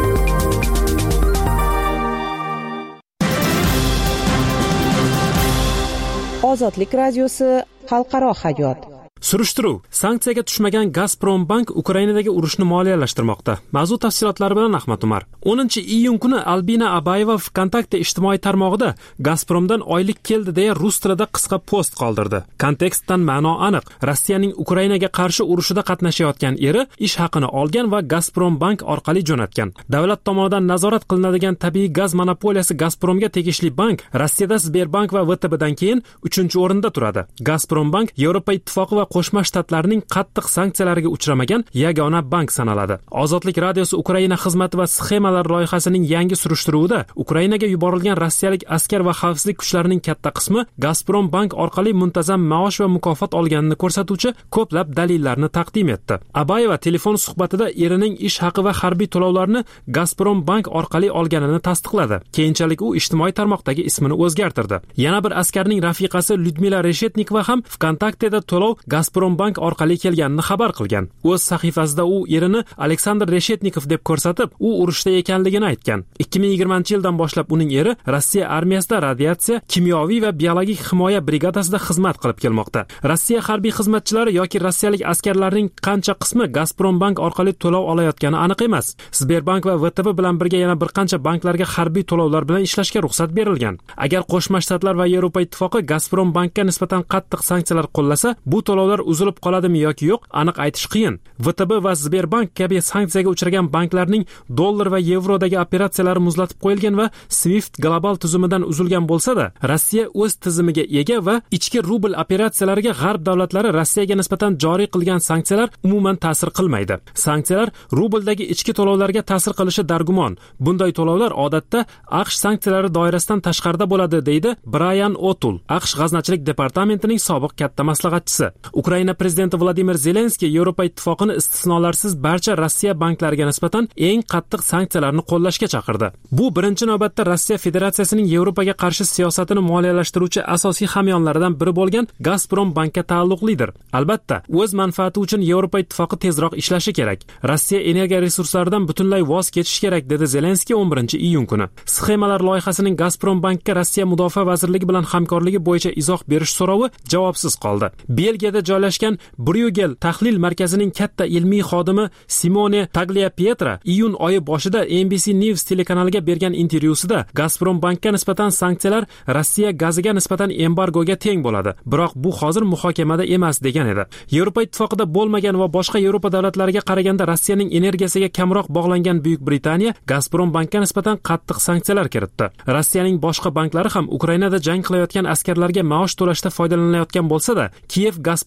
Ozodlik radiosi xalqaro hayot. Surishtiruv: sanksiyaga tushmagan Gazprom bank Ukrainadagi urushni moliyalashtirmoqda. Mavzu tafsilotlari bilan Ahmad Umar. 10-iyun kuni Albina Abayeva VKontakte ijtimoiy tarmog'ida Gazpromdan oylik keldi deya rus tilida qisqa post qoldirdi. Kontekstdan ma'no aniq. Rossiyaning Ukrainaga qarshi urushida qatnashayotgan eri ish haqini olgan va Gazprom bank orqali jo'natgan. Davlat tomonidan nazorat qilinadigan tabiiy gaz monopoliyasi Gazpromga tegishli bank Rossiyada Sberbank va VTBdan keyin 3-o'rinda turadi. Gazprom bank Yevropa ittifoqi va Qo'shma Shtatlarning qattiq sanksiyalariga uchramagan yagona bank sanaladi. Ozodlik radiosi Ukraina xizmati va sxemalar loyihasining yangi surishtiruvida Ukrainaga yuborilgan rossiyalik askar va xavfsizlik kuchlarining katta qismi Gazprom bank orqali muntazam maosh va mukofot olganini ko'rsatuvchi ko'plab dalillarni taqdim etdi. Abayeva telefon suhbatida erining ish haqi va harbiy to'lovlarni Gazprom bank orqali olganini tasdiqladi. Keyinchalik u ijtimoiy tarmoqdagi ismini o'zgartirdi. Yana bir askarning rafiqasi Lyudmila Reshetnikova ham VKontakteda to'lov Gazprom bank orqali kelganini xabar qilgan. O'z sahifasida u erini Aleksandr Reshetnikov deb ko'rsatib, u urushda ekanligini aytgan. 2020-yildan boshlab uning eri Rossiya armiyasida radiatsiya, kimyoviy va biologik himoya brigadasida xizmat qilib kelmoqda. Rossiya harbiy xizmatchilari yoki rossiyalik askarlarning qancha qismi Gazprom bank orqali to'lov olayotgani aniq emas. Sberbank va VTB bilan birga yana bir qancha banklarga harbiy to'lovlar bilan ishlashga ruxsat berilgan. Agar Qo'shma Shtatlar va Yevropa ittifoqi Gazprom bankka nisbatan qattiq sanksiyalar qo'llasa, bu to'lovlar uzilib qoladimi yoki yo'q, aniq aytish qiyin. VTB va Sberbank kabi sanksiyaga uchragan banklarning dollar va yevrodagi operatsiyalari muzlatib qo'yilgan va Swift global tuzumidan uzilgan bo'lsa-da, Rossiya o'z tizimiga ega va ichki rubl operatsiyalariga g'arb davlatlari Rossiyaga nisbatan joriy qilgan sanksiyalar umuman ta'sir qilmaydi. Sanksiyalar rubldagi ichki to'lovlarga ta'sir qilishi dargumon. Bunday to'lovlar odatda AQSh sanksiyalari doirasidan tashqarida bo'ladi, deydi Brian O'Toole, AQSh g'aznachilik departamentining sobiq katta maslahatchisi. Ukraina prezidenti Vladimir Zelenskiy Yevropa ittifoqini istisnolarsiz barcha Rossiya banklariga nisbatan eng qattiq sanksiyalarni qo'llashga chaqirdi. Bu birinchi navbatda Rossiya Federatsiyasining Yevropaga qarshi siyosatini moliyalashtiruvchi asosiy hamyonlaridan biri bo'lgan Gazprom bankka taalluqlidir. Albatta, o'z manfaati uchun Yevropa ittifoqi tezroq ishlashi kerak. Rossiya energiya resurslaridan butunlay voz kechish kerak, dedi Zelenskiy 11-iyun kuni. Sxemalar loyihasining Gazprom bankka Rossiya mudofaa vazirligi bilan hamkorligi bo'yicha izoh berish so'rovi javobsiz qoldi. Belgiyada joylashgan Bruegel tahlil markazining katta ilmiy xodimi Simone Tagliapietra iyun oyi boshida NBC News telekanaliga bergan intervyusida Gazprom bankka nisbatan sanksiyalar Rossiya gaziga nisbatan embargoga teng bo'ladi. Biroq bu hozir muhokamada emas degan edi. Yevropa ittifoqida bo'lmagan va boshqa Yevropa davlatlariga qaraganda Rossiyaning energiyasiga kamroq bog'langan Buyuk Britaniya Gazprom bankka nisbatan qattiq sanksiyalar kiritdi. Rossiyaning boshqa banklari ham Ukrainada jang qilayotgan askarlarga maosh to'lashda foydalanayotgan bo'lsa-da, Kiyev Gazprom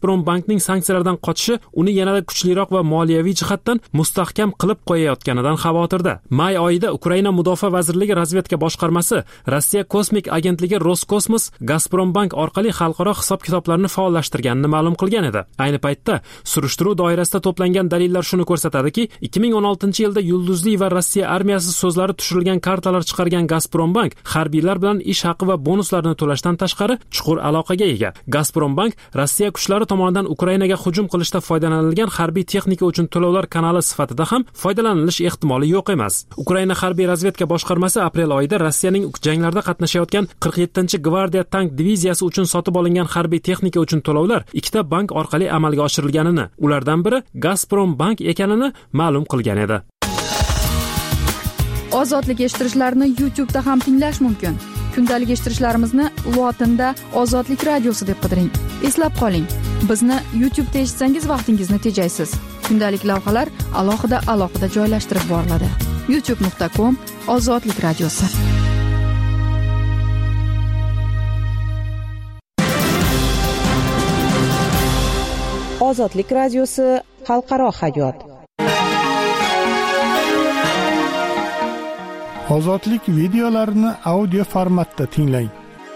Gazprom bankning sanksiyalardan qochishi uni yanada kuchliroq va moliyaviy jihatdan mustahkam qilib qo'yayotganidan xavotirda. May oyida Ukraina Mudofaa vazirligi razvedka boshqarmasi Rossiya kosmik agentligi Roskosmos Gazprom bank orqali xalqaro hisob-kitoblarni faollashtirganini ma'lum qilgan edi. Ayni paytda surishtiruv doirasida to'plangan dalillar shuni ko'rsatadiki, 2016-yilda yulduzli va Rossiya armiyasi so'zlari tushirilgan kartalar chiqargan Gazprom bank harbiylar bilan ish haqi va bonuslarni to'lashdan tashqari chuqur aloqaga ega. Gazprom bank Rossiya kuchlari tomonidan Ukrainaga hujum qilishda foydalanilgan harbiy texnika uchun to'lovlar kanali sifatida ham foydalanilish ehtimoli yo'q emas. Ukraina harbiy razvedka boshqarmasi aprel oyida Rossiyaning janglarda qatnashayotgan 47-gvardiya tank diviziyasi uchun sotib olingan harbiy texnika uchun to'lovlar ikkita bank orqali amalga oshirilganini, ulardan biri Gazprom bank ekanini ma'lum qilgan edi. Ozodlik eshittirishlarni YouTube'da ham tinglash mumkin. Kundalik eshittirishlarimizni lotinda Ozodlik radiosi deb qidiring. Eslab qoling, bizni YouTube'da eshitsangiz vaqtingizni tejaysiz. Kundalik lavhalar alohida joylashtirib boriladi. youtube.com/Ozodlik radiosi. Ozodlik radiosi xalqaro hayot. Ozodlik videolarini audio formatda tinglang.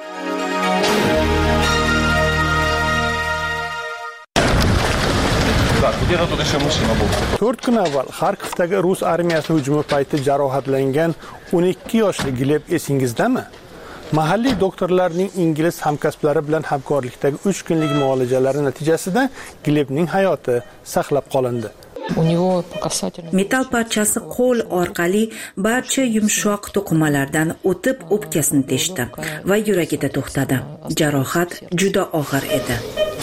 To'rt kun avval Xarkovdagi rus armiyasi hujumi payti jarohatlangan 12 yoshli Gleb esingizdami? Mahalliy doktorlarning ingliz hamkasblari bilan hamkorlikdagi 3 kunlik muolajalari natijasida Glebning hayoti saqlab qolindi. Metal parchasi qo'l orqali barcha yumshoq to'qimalardan o'tib o'pkasini teshdi va yuragida to'xtadi. Jarohat juda og'ir edi.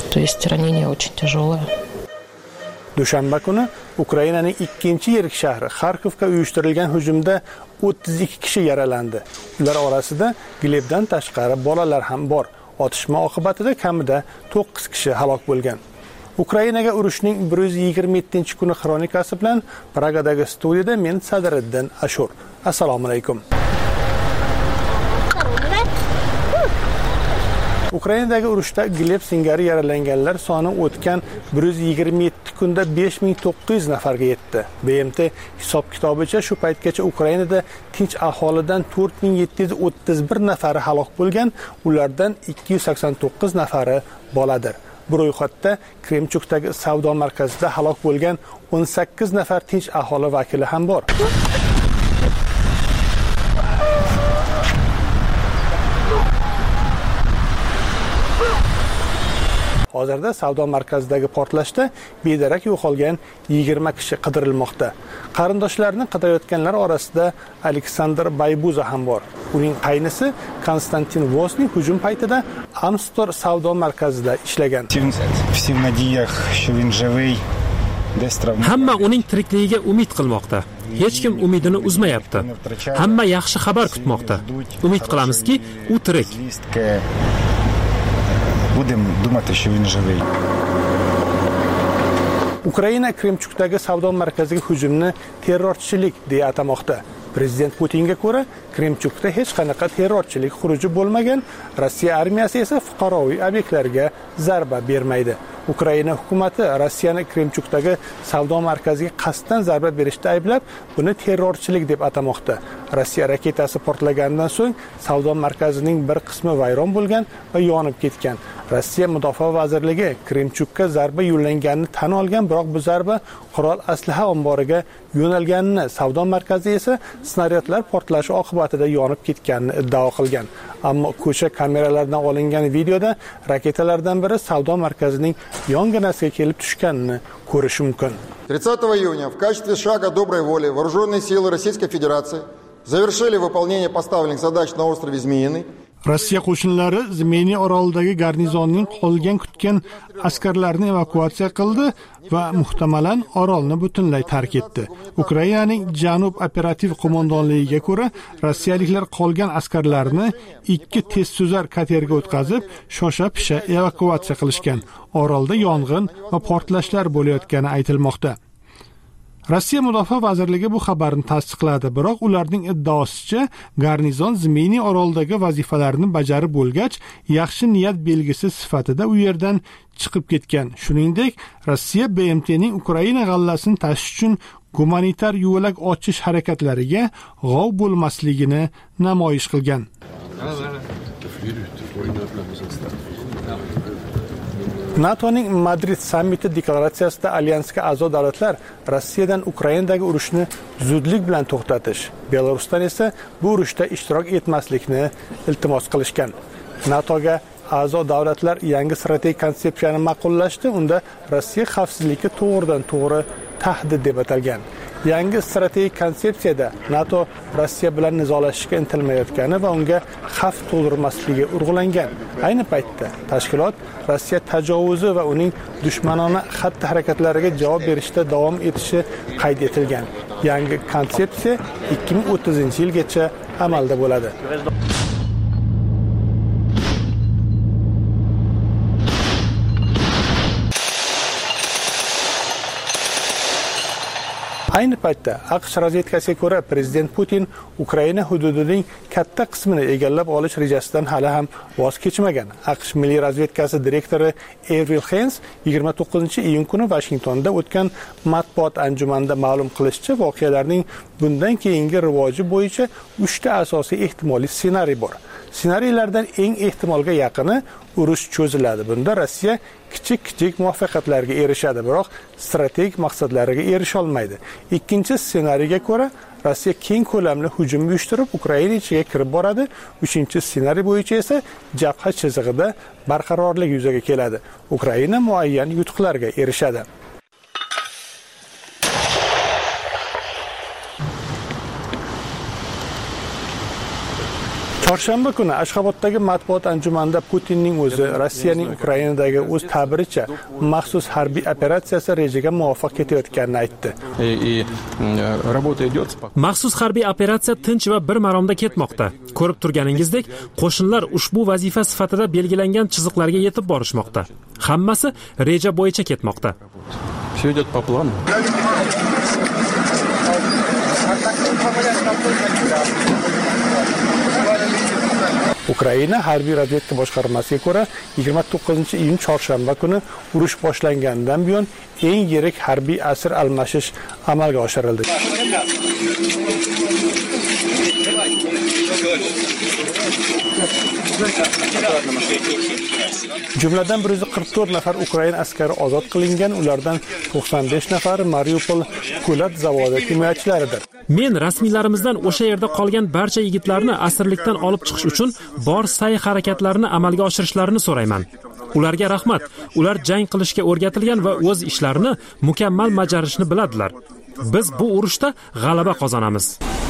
Dushanba kuni Ukrainaning ikkinchi yirik shahri Xarkovga uyushtirilgan hujumda 32 kishi yaralandi. Ular orasida Glebdan tashqari bolalar ham bor. Otishma oqibatida kamida 9 kishi halok bo'lgan. Ukrainaga urushning 127-kuni xronikasi bilan Pragadagi studiyada men Sadriddin Ashur. Assalomu alaykum. Ukrainadagi urushda Gleb singari yaralanganlar soni o'tgan 127 kunda 5900 nafarga yetdi. BMT hisob-kitobicha shu paytgacha Ukrainada tinch aholidan 4731 nafari halok bo'lgan, ulardan 289 nafari boladir. Bu ro'yxatda Kremchukdagi savdo markazida halok bo'lgan 18 nafar tinch aholi vakili ham bor. Hozirda savdo markazidagi portlashda bedarak yo'qolgan 20 kishi qidirilmoqda. Qarindoshlarini qidirayotganlar orasida Aleksandr Baybuza ham bor. Uning qaynisi Konstantin Vosning hujum paytida Amstor savdo markazida ishlagan. Hamma uning tirikligiga umid qilmoqda. Hech kim umidini uzmayapti. Hamma yaxshi xabar kutmoqda. Umid qilamizki, u tirik. Ukraina Kremchukdagi savdo markaziga hujumni terrorchilik deya atamoqda. Prezident Putinga ko'ra, Kremchukda hech qanaqa terrorchilik xuruji bo'lmagan, Rossiya armiyasi esa fuqaroviy obyektlarga zarba bermaydi. Ukraina hukumati Rossiyani Kremchukdagi savdo markaziga qasddan zarba berishda ayblab, buni terrorchilik deb atamoqda. Rossiya raketasi portlaganidan so'ng savdo markazining bir qismi vayron bo'lgan va yonib ketgan. Rossiya Mudofaa vazirligi Kremchukka zarba yo'llanganini tan olgan, biroq bu zarba qurol aslaha omboriga yo'nalganini, savdo markazi esa snaryadlar portlashi oqibatida yonib ketganini iddao qilgan. Ammo ko'cha kameralaridan olingan videoda raketalardan biri savdo markazining yonginasiga kelib tushganini ko'rish mumkin. 30 июня в качестве шага доброй воли вооруженные силы Российской Федерации завершили выполнение поставленных задач на острове Змеиный. Rossiya qo'shinlari Zmeniy orolidagi garnizonning qolgan kutgan askarlarini evakuatsiya qildi va muhtamalan orolni butunlay tark etdi. Ukrainaning Janub operativ qo'mondonligiga ko'ra, rossiyaliklar qolgan askarlarni 2 tezsuzar katerga o'tkazib, shosha-pisha evakuatsiya qilishgan. Orolda yong'in va portlashlar bo'layotgani aytilmoqda. Rossiya Mudofaa vazirligi bu xabarni tasdiqladi, biroq ularning iddaosicha garnizon Zminiy orolidagi vazifalarni bajarib bo'lgach, yaxshi niyat belgisi sifatida u yerdan chiqib ketgan. Shuningdek, Rossiya BMTning Ukraina g'allasini tashish uchun gumanitar yo'lak ochish harakatlariga g'ov bo'lmasligini namoyish qilgan. NATOning Madrid sammiti deklaratsiyasida alyansga a'zo davlatlar Rossiyadan Ukrainadagi urushni zudlik bilan to'xtatish, Belarusdan esa bu urushda ishtirok etmaslikni iltimos qilishgan. NATOga a'zo davlatlar yangi strategik konsepsiyani ma'qullashdi. Unda Rossiya xavfsizligi to'g'ridan-to'g'ri tahdid deb atalgan. Yangi strategik konsepsiyada NATO Rossiya bilan nizolashishga intilmayotgani va unga xavf tug'dirmasligi urg'ulangan. Ayni paytda tashkilot Rossiya tajovuzi va uning dushmanona xatti-harakatlariga javob berishda davom etishi qayd etilgan. Yangi konsepsiya 2030-yilgacha amalda bo'ladi. Ayni paytda AQSh razvedkasiga ko'ra prezident Putin Ukraina hududining katta qismini egallab olish rejasidan hali ham voz kechmagan. AQSh milliy razvedkasi direktori Avril Haines 29-iyun kuni Vashingtonda o'tgan matbuot anjumanida ma'lum qilishicha, voqealarning bundan keyingi rivoji bo'yicha 3 ta asosiy ehtimoliy ssenariy bor. Ssenariylardan eng ehtimolga yaqini urush cho'ziladi. Bunda Rossiya kichik muvaffaqiyatlarga erishadi, biroq strategik maqsadlariga erisha olmaydi. Ikkinchi ssenariyga ko'ra Rossiya keng ko'lamli hujum uyushtirib Ukraina ichiga kirib boradi. Uchinchi ssenariy bo'yicha esa jabha chizig'ida barqarorlik yuzaga keladi. Ukraina muayyan yutuqlarga erishadi. Chorshanba kuni Ashxoboddagi matbuot anjumanida Putinning o'zi Rossiyaning Ukrainadagi o'z ta'biricha maxsus harbiy operatsiyasi rejaga muvofiq ketayotganini aytdi. Maxsus harbiy operatsiya tinch va bir maromda ketmoqda. Ko'rib turganingizdek, qo'shinlar ushbu vazifa sifatida belgilangan chiziqlarga yetib borishmoqda. Hammasi reja bo'yicha ketmoqda. Все идет по плану. Ukraina harbiy razvedka boshqarmasiga ko'ra 29-iyun chorshanba kuni urush boshlanganidan buyon eng yirik harbiy asir almashish amalga oshirildi. Jumladan 144 nafar Ukraina askari ozod qilingan, ulardan 95 nafari Mariupol po'lat zavodi himoyachilaridir. Men rasmiylarimizdan o'sha yerda qolgan barcha yigitlarni asirlikdan olib chiqish uchun bor sa'y-harakatlarini amalga oshirishlarini so'rayman. Ularga rahmat. Ular jang qilishga o'rgatilgan va o'z ishlarini mukammal bajarishni biladilar. Biz bu urushda g'alaba qozonamiz.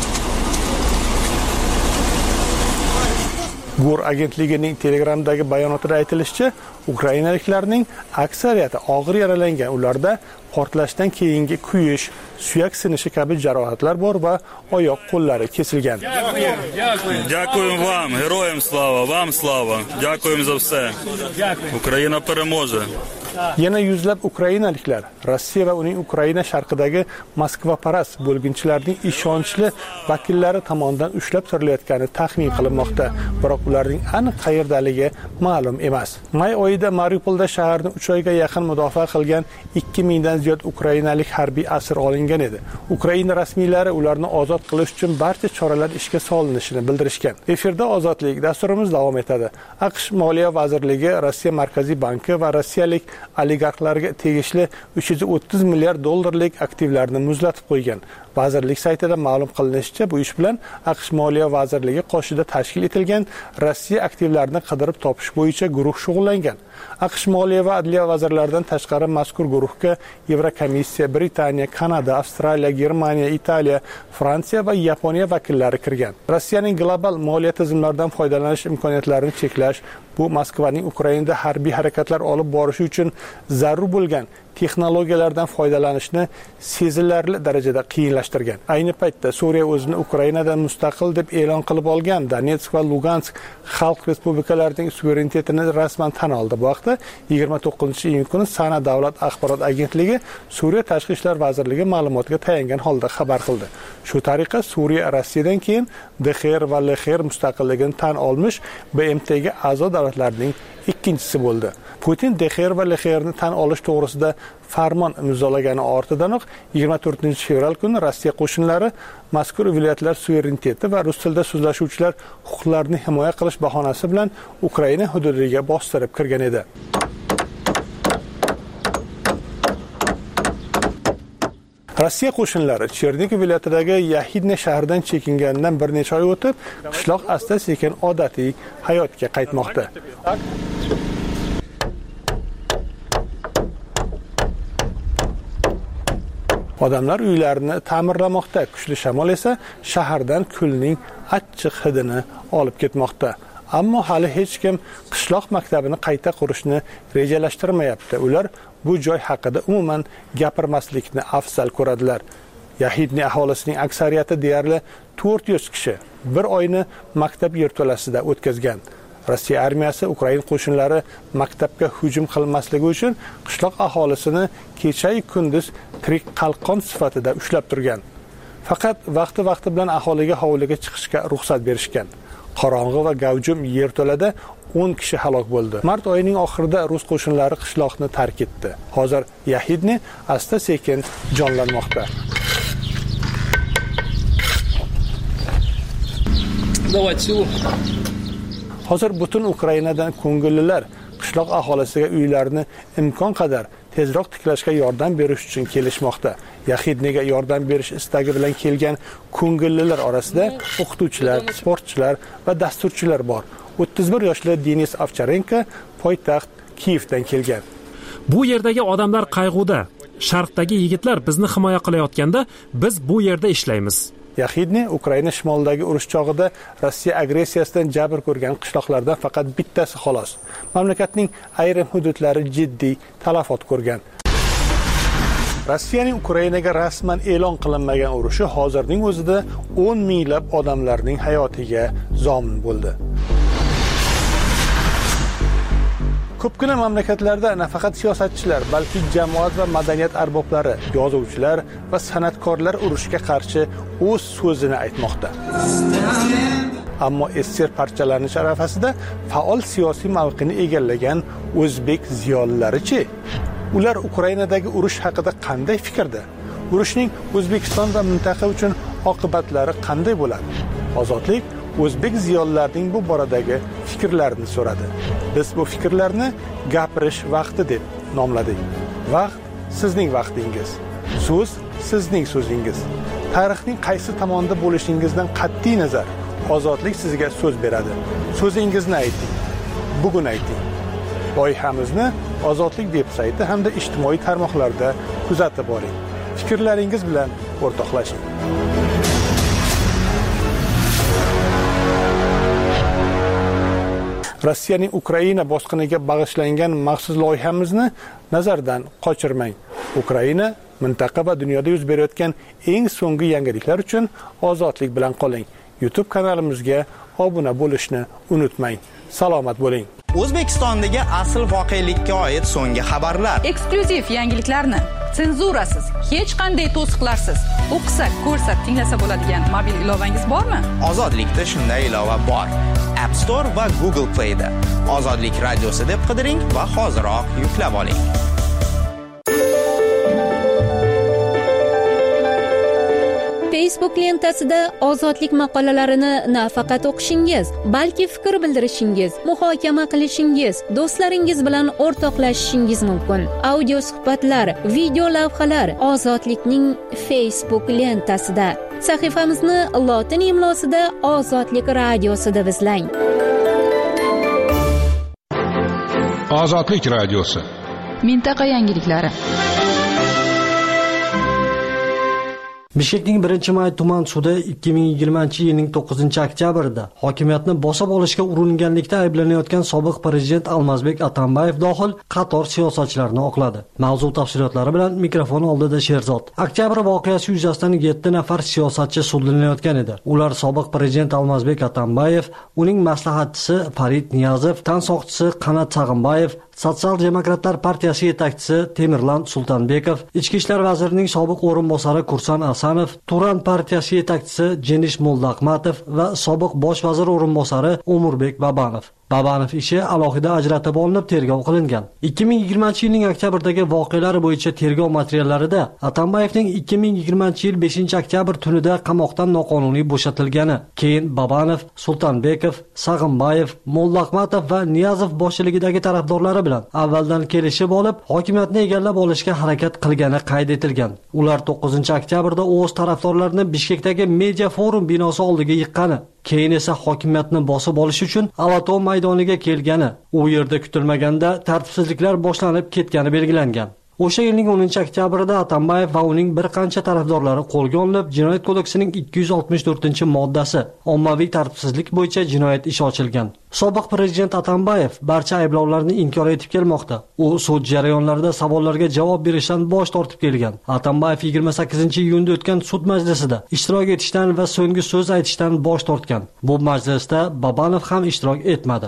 Gur agentligining Telegramdagi bayonotida aytilishicha, ukrainaliklarning aksariyati og'ir yaralangan. Ularda portlashdan keyingi kuyish, suyak sinishi kabi jarohatlar bor va oyoq qo'llari kesilgan. Дякуємо вам, героям слава, вам слава. Дякуємо за все. Ukraina переможе. Yana yuzlab ukrainaliklar Rossiya va uning Ukraina sharqidagi Moskvaparast bo'lginchilarning ishonchli vakillari tomonidan ushlab turilayotgani taxmin qilinmoqda, biroq ularning aniq qayerdaligi ma'lum emas. May oyida Mariupolda shaharni 3 oyga yaqin mudofaa qilgan 2000 dan ziyod ukrainalik harbiy asir olingan edi. Ukraina rasmiylari ularni ozod qilish uchun barcha choralar ishga solinishini bildirishgan. Efirda ozodlik dasturimiz davom etadi. AQSh Moliya vazirligi, Rossiya Markaziy banki va rossiyalik oligarxlarga tegishli 330 milliard dollarlik aktivlarni muzlatib qo'ygan. Vazirlik saytida ma'lum qilinishicha, bu ish bilan AQSh Moliya vazirligi qoshida tashkil etilgan Rossiya aktivlarini qidirib topish bo'yicha guruh shug'ullangan. AQSh Moliya va Adliya vazirlaridan tashqari mazkur guruhga Yevrokomissiya, Britaniya, Kanada, Avstraliya, Germaniya, Italiya, Fransiya va Yaponiya vakillari kirgan. Rossiyaning global moliya tizimlaridan foydalanish imkoniyatlarini cheklash, bu Moskvaning Ukrainada harbiy harakatlar olib borishi uchun zarur bo'lgan texnologiyalardan foydalanishni sezilarli darajada qiyinlashtirgan. Ayni paytda Suriya o'zini Ukrainadan mustaqil deb e'lon qilib olgan Donetsk va Lugansk xalq respublikalarining suverenitetini rasman tan oldi. Bu haqda 29-iyun kuni Sana davlat axborot agentligi Suriya tashqi ishlar vazirligi ma'lumotiga tayangan holda xabar qildi. Shu tariqa Suriya Rossiyadan keyin DXR va LXR mustaqilligini tan olmish BMTga a'zo davlatlarning ikkinchisi bo'ldi. Putin DXR va LXRni tan olish to'g'risida farmon imzolagani ortidanoq 24-fevral kuni Rossiya qo'shinlari mazkur viloyatlar suvereniteti va rus tilida so'zlashuvchilar huquqlarini himoya qilish bahonasi bilan Ukraina hududiga bostirib kirgan edi. Rossiya qo'shinlari Chernigiv viloyatidagi Yahidne shahridan chekingandan bir necha oy o'tib, qishloq asta-sekin odatiy hayotga qaytmoqda. Odamlar uylarini ta'mirlamoqda, kuchli shamol esa shahardan kulning achchiq hidini olib ketmoqda. Ammo hali hech kim qishloq maktabini qayta qurishni rejalashtirmayapti. Ular bu joy haqida umuman gapirmaslikni afzal ko'radilar. Yahidni aholisining aksariyati deyarli 400 kishi bir oyni maktab yerto'lasida o'tkazgan. Rossiya armiyasi Ukraina qo'shinlari maktabga hujum qilmasligi uchun qishloq aholisini kecha-yu kunduz tirik qalqon sifatida ushlab turgan. Faqat vaqti bilan aholiga hovliga chiqishga ruxsat berishgan. Qorong'i va gavjum yerto'lada 10 kishi halok bo'ldi. Mart oyining oxirida rus qo'shinlari qishloqni tark etdi. Hozir Yahidni asta-sekin jonlanmoqda. Hozir butun Ukrainadan ko'ngillilar qishloq aholisiga uylarini imkon qadar tezroq tiklashga yordam berish uchun kelishmoqda. Yahidniga yordam berish istagi bilan kelgan ko'ngillilar orasida o'qituvchilar, sportchilar va dasturchilar bor. 31 yoshli Denis Ovcharenko poytaxt Kiyevdan kelgan. Bu yerdagi odamlar qayg'uda. Sharqdagi yigitlar bizni himoya qilayotganda biz bu yerda ishlaymiz. Yahidni Ukraina shimolidagi urush chog'ida Rossiya agressiyasidan jabr ko'rgan qishloqlardan faqat bittasi xolos. Mamlakatning ayrim hududlari jiddiy talafot ko'rgan. Rossiyaning Ukrainaga rasman e'lon qilinmagan urushi hozirning o'zida 10 minglab odamlarning hayotiga zomin bo'ldi. Ko'pgina mamlakatlarda nafaqat siyosatchilar, balki jamoat va madaniyat arboblari, yozuvchilar va san'atkorlar urushga qarshi o'z so'zini aytmoqda. Ammo SSR parchalanish arafasida faol siyosiy mavqeni egallagan o'zbek ziyolilari-chi? Ular Ukrainadagi urush haqida qanday fikrda? Urushning O'zbekiston va mintaqa uchun oqibatlari qanday bo'ladi? Ozodlik o'zbek ziyolilarining bu boradagi fikrlarini so'radi. Biz bu fikrlarni gapirish vaqti deb nomladik. Vaqt sizning vaqtingiz. So'z sizning so'zingiz. Tarixning qaysi tomonda bo'lishingizdan qat'iy nazar ozodlik sizga so'z beradi. So'zingizni ayting. Bugun ayting. Loyihamizni Ozodlik veb-sayti hamda ijtimoiy tarmoqlarda kuzatib boring. Fikrlaringiz bilan o'rtoqlashing. Rossiyaning Ukraina bosqiniga bag'ishlangan maxsus loyihamizni nazardan qochirmang. Ukraina, mintaqa va dunyoda yuz berayotgan eng so'nggi yangiliklar uchun ozodlik bilan qoling. YouTube kanalimizga obuna bo'lishni unutmang. Salomat bo'ling. O'zbekistondagi asl voqelikka oid so'nggi xabarlar, eksklyuziv yangiliklarni senzurasiz, hech qanday to'siqlarsiz o'qisa, ko'rsa, tinglasa bo'ladigan mobil ilovangiz bormi? Ozodlikda shunday ilova bor. App Store va Google Play'da Ozodlik radiosi deb qidiring va hoziroq yuklab oling. Facebook lentasida ozodlik maqolalarini nafaqat o'qishingiz, balki fikr bildirishingiz, muhokama qilishingiz, do'stlaringiz bilan o'rtoqlashishingiz mumkin. Audio suhbatlar, video lavhalar ozodlikning Facebook lentasida. Sahifamizni lotin imlosida Ozodlik radiosi deb izlang. Ozodlik radiosi. Mintaqa yangiliklari. Bishkekning 1-may tuman sudi 2020-yilning 9-oktyabrida hokimiyatni bosib olishga uringanlikda ayblanayotgan sobiq prezident Almazbek Atambayev dohil qator siyosatchilarni oqladi. Mavzu tafsilotlari bilan mikrofon oldida Sherzod. Oktyabr voqeasi yuzasidan 7 nafar siyosatchi sudlanayotgan edi. Ular sobiq prezident Almazbek Atambayev, uning maslahatchisi Farid Niyazov, tansoqchisi Qanat Sag'imbayev, Sotsial demokratlar partiyasi yetakchisi Temirlan Sultanbekov, Ichki ishlar vazirining sobiq o'rinbosari Kursan Asanov, Turan partiyasi yetakchisi Jenish Mollahmatov va sobiq bosh vazir o'rinbosari Umurbek Babanov. Babanov ishi alohida ajratib olinib tergov qilingan. 2020-yilning oktyabrdagi voqealar bo'yicha tergov materiallarida Atambayevning 2020-yil 5-oktyabr tunida qamoqdan noqonuniy bo'shatilgani, keyin Babanov, Sultanbekov, Sag'imbayev, Mollahmatov va Niyazov boshchiligidagi tarafdorlari bilan avvaldan kelishib olib, hokimiyatni egallab olishga harakat qilgani qayd etilgan. Ular 9-oktyabrda o'z tarafdorlarini Bishkekdagi media forum binosi oldiga yiqqani, keyin esa hokimiyatni bosib olish uchun Alato maydoniga kelgani, u yerda kutilmaganda tartibsizliklar boshlanib ketgani belgilangan. O'sha yilning 10-oktyabrida Atambayev va uning bir qancha tarafdorlari qo'lga olinib, Jinoyat kodeksining 264-moddasi ommaviy tartibsizlik bo'yicha jinoyat ishi ochilgan. Sobiq prezident Atambayev barcha ayblovlarni inkor etib kelmoqda. U sud jarayonlarida savollarga javob berishdan bosh tortib kelgan. Atambayev 28-iyunda o'tgan sud majlisida ishtirok etishdan va so'nggi so'z aytishdan bosh tortgan. Bu majlisda Babanov ham ishtirok etmadi.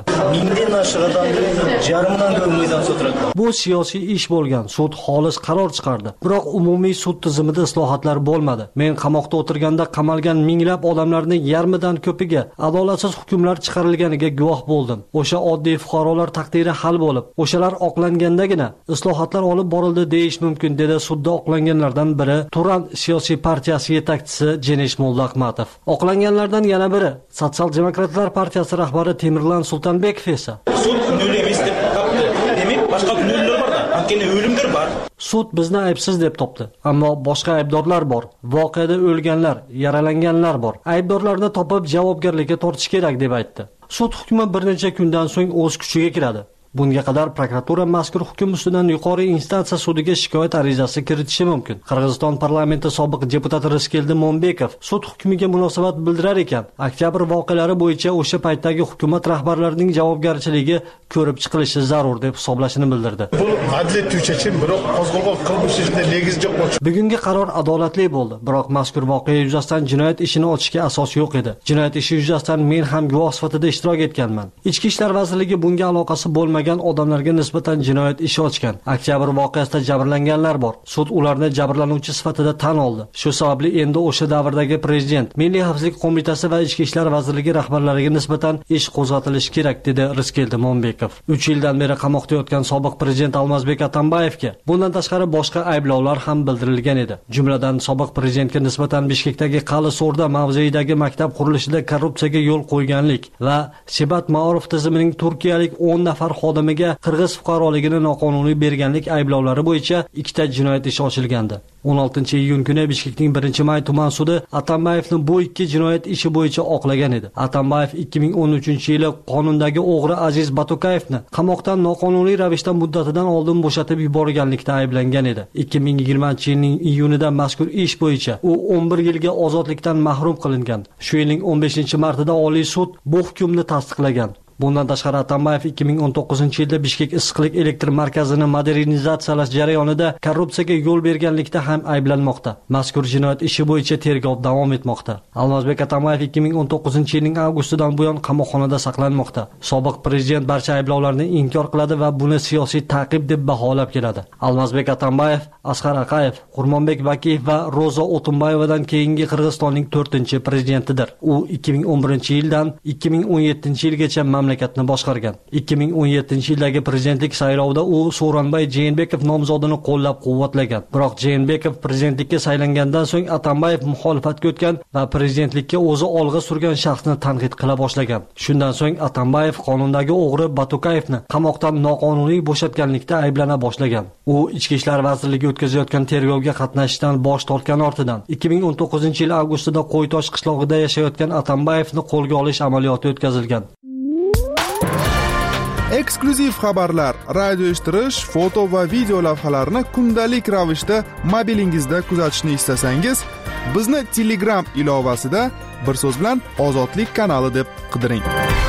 Bu siyosiy ish bo'lgan. Sud xolis qaror chiqardi. Biroq umumiy sud tizimida islohotlar bo'lmadi. Men qamoqda o'tirganda qamalgan minglab odamlarning yarmidan ko'piga adolatsiz hukmlar chiqarilganiga guvoh bo'ldim. O'sha oddiy fuqarolar taqdiri hal bo'lib, o'shalar oqlangandagina islohotlar olib borildi deyish mumkin, dedi sudda oqlanganlardan biri Turan siyosiy partiyasi yetakchisi Jenish Mollahmatov. Oqlanganlardan yana biri Sotsial demokratlar partiyasi rahbari Temirlan Sultanbekov esa sud kunli emas deb topdi. Demak, boshqa kunlar bor. O'limlar bor. Sud bizni aybsiz deb topdi, ammo boshqa aybdorlar bor. Voqeada o'lganlar, yaralanganlar bor. Aybdorlarni topib javobgarlikka tortish kerak deb aytdi. Sud hukmi bir necha kundan so'ng o'z kuchiga kiradi. Bunga qadar prokuratura mazkur hukm ustidan yuqori instansiya sudiga shikoyat arizasi kiritishi mumkin. Qirg'iziston parlamenti sobiq deputati Rizkeldi Mo'mbekov sud hukmiga munosabat bildirar ekan, oktyabr voqealari bo'yicha o'sha paytdagi hukumat rahbarlarining javobgarchiligi ko'rib chiqilishi zarur deb hisoblashini bildirdi. Bu adliya tushachim, biroq qo'zg'olgan qilmishida negiz yo'q. Bugungi qaror adolatli bo'ldi, biroq mazkur voqea yuzasidan jinoyat ishini ochishga asos yo'q edi. Jinoyat ishi yuzasidan men ham guvoh sifatida ishtirok etganman. Ichki ishlar vazirligi bunga aloqasi bo'lmagan odamlarga nisbatan jinoyat ishi ochgan. Oktyabr voqeasida jabrlanganlar bor. Sud ularni jabrlanuvchi sifatida tan oldi. Shu sababli endi o'sha davrdagi prezident, Milliy xavfsizlik qo'mitasi va Ichki ishlar vazirligi rahbarlariga nisbatan ish qo'zg'atilishi kerak, dedi Rizkeldi Mo'mbekov. 3 yildan beri qamoqda yotgan sobiq prezident Almazbek Atambayevga bundan tashqari boshqa ayblovlar ham bildirilgan edi. Jumladan sobiq prezidentga nisbatan Bishkekdagi Qali So'rda mavzeidagi maktab qurilishida korrupsiyaga yo'l qo'yganlik va Sebat Ma'ruf tizimining turkiyalik 10 nafar xodimiga qirg'iz fuqaroligini noqonuniy berganlik ayblovlari bo'yicha 2 jinoyat ishi ochilgandi. 16-iyun kuni Bishkekning 1-may tuman sudi Atambayevni bu 2 jinoyat ishi bo'yicha oqlagan edi. Atambayev 2013-yili qonundagi o'g'ri Aziz Batukayevni qamoqdan noqonuniy ravishda muddatidan oldin bo'shatib yuborganlikda ayblangan edi. 2020-yilning iyunida mazkur ish bo'yicha u 11 yilga ozodlikdan mahrum qilingan. Shu yilning 15-martida Oliy sud bu hukmni tasdiqlagan. Bundan tashqari Atambayev 2019-yilda Bishkek issiqlik elektr markazini modernizatsiyalash jarayonida korrupsiyaga yo'l berganlikda ham ayblanmoqda. Mazkur jinoyat ishi bo'yicha tergov davom etmoqda. Almazbek Atambayev 2019-yilning avgustidan buyon qamoqxonada saqlanmoqda. Sobiq prezident barcha ayblovlarni inkor qiladi va buni siyosiy ta'qib deb baholab keladi. Almazbek Atambayev, Asqar Aqayev, Qurmonbek Bakiyev va Ro'za O'tunbayevadan keyingi Qirg'izistonning 4-prezidentidir. U 2011-yildan 2017-yilgacha mamlakatni boshqargan. 2017-yildagi prezidentlik saylovida u Sooronbay Jeenbekov nomzodini qo'llab-quvvatlagan. Biroq Jeenbekov prezidentlikka saylangandan so'ng Atambayev muxolifatga o'tgan va prezidentlikka o'zi olg'a surgan shaxsni tanqid qila boshlagan. Shundan so'ng Atambayev qonundagi o'g'ri Batukayevni qamoqdan noqonuniy bo'shatganlikda ayblana boshlagan. U Ichki ishlar vazirligi o'tkazayotgan tergovga qatnashishdan bosh tortgan ortidan 2019-yil avgustida Qo'ytosh qishlog'ida yashayotgan Atambayevni qo'lga olish amaliyoti o'tkazilgan. Eksklyuziv xabarlar, radio eshittirish, foto va video lavhalarni kundalik ravishda mobilingizda kuzatishni istasangiz, bizni Telegram ilovasida bir so'z bilan Ozodlik kanali deb qidiring.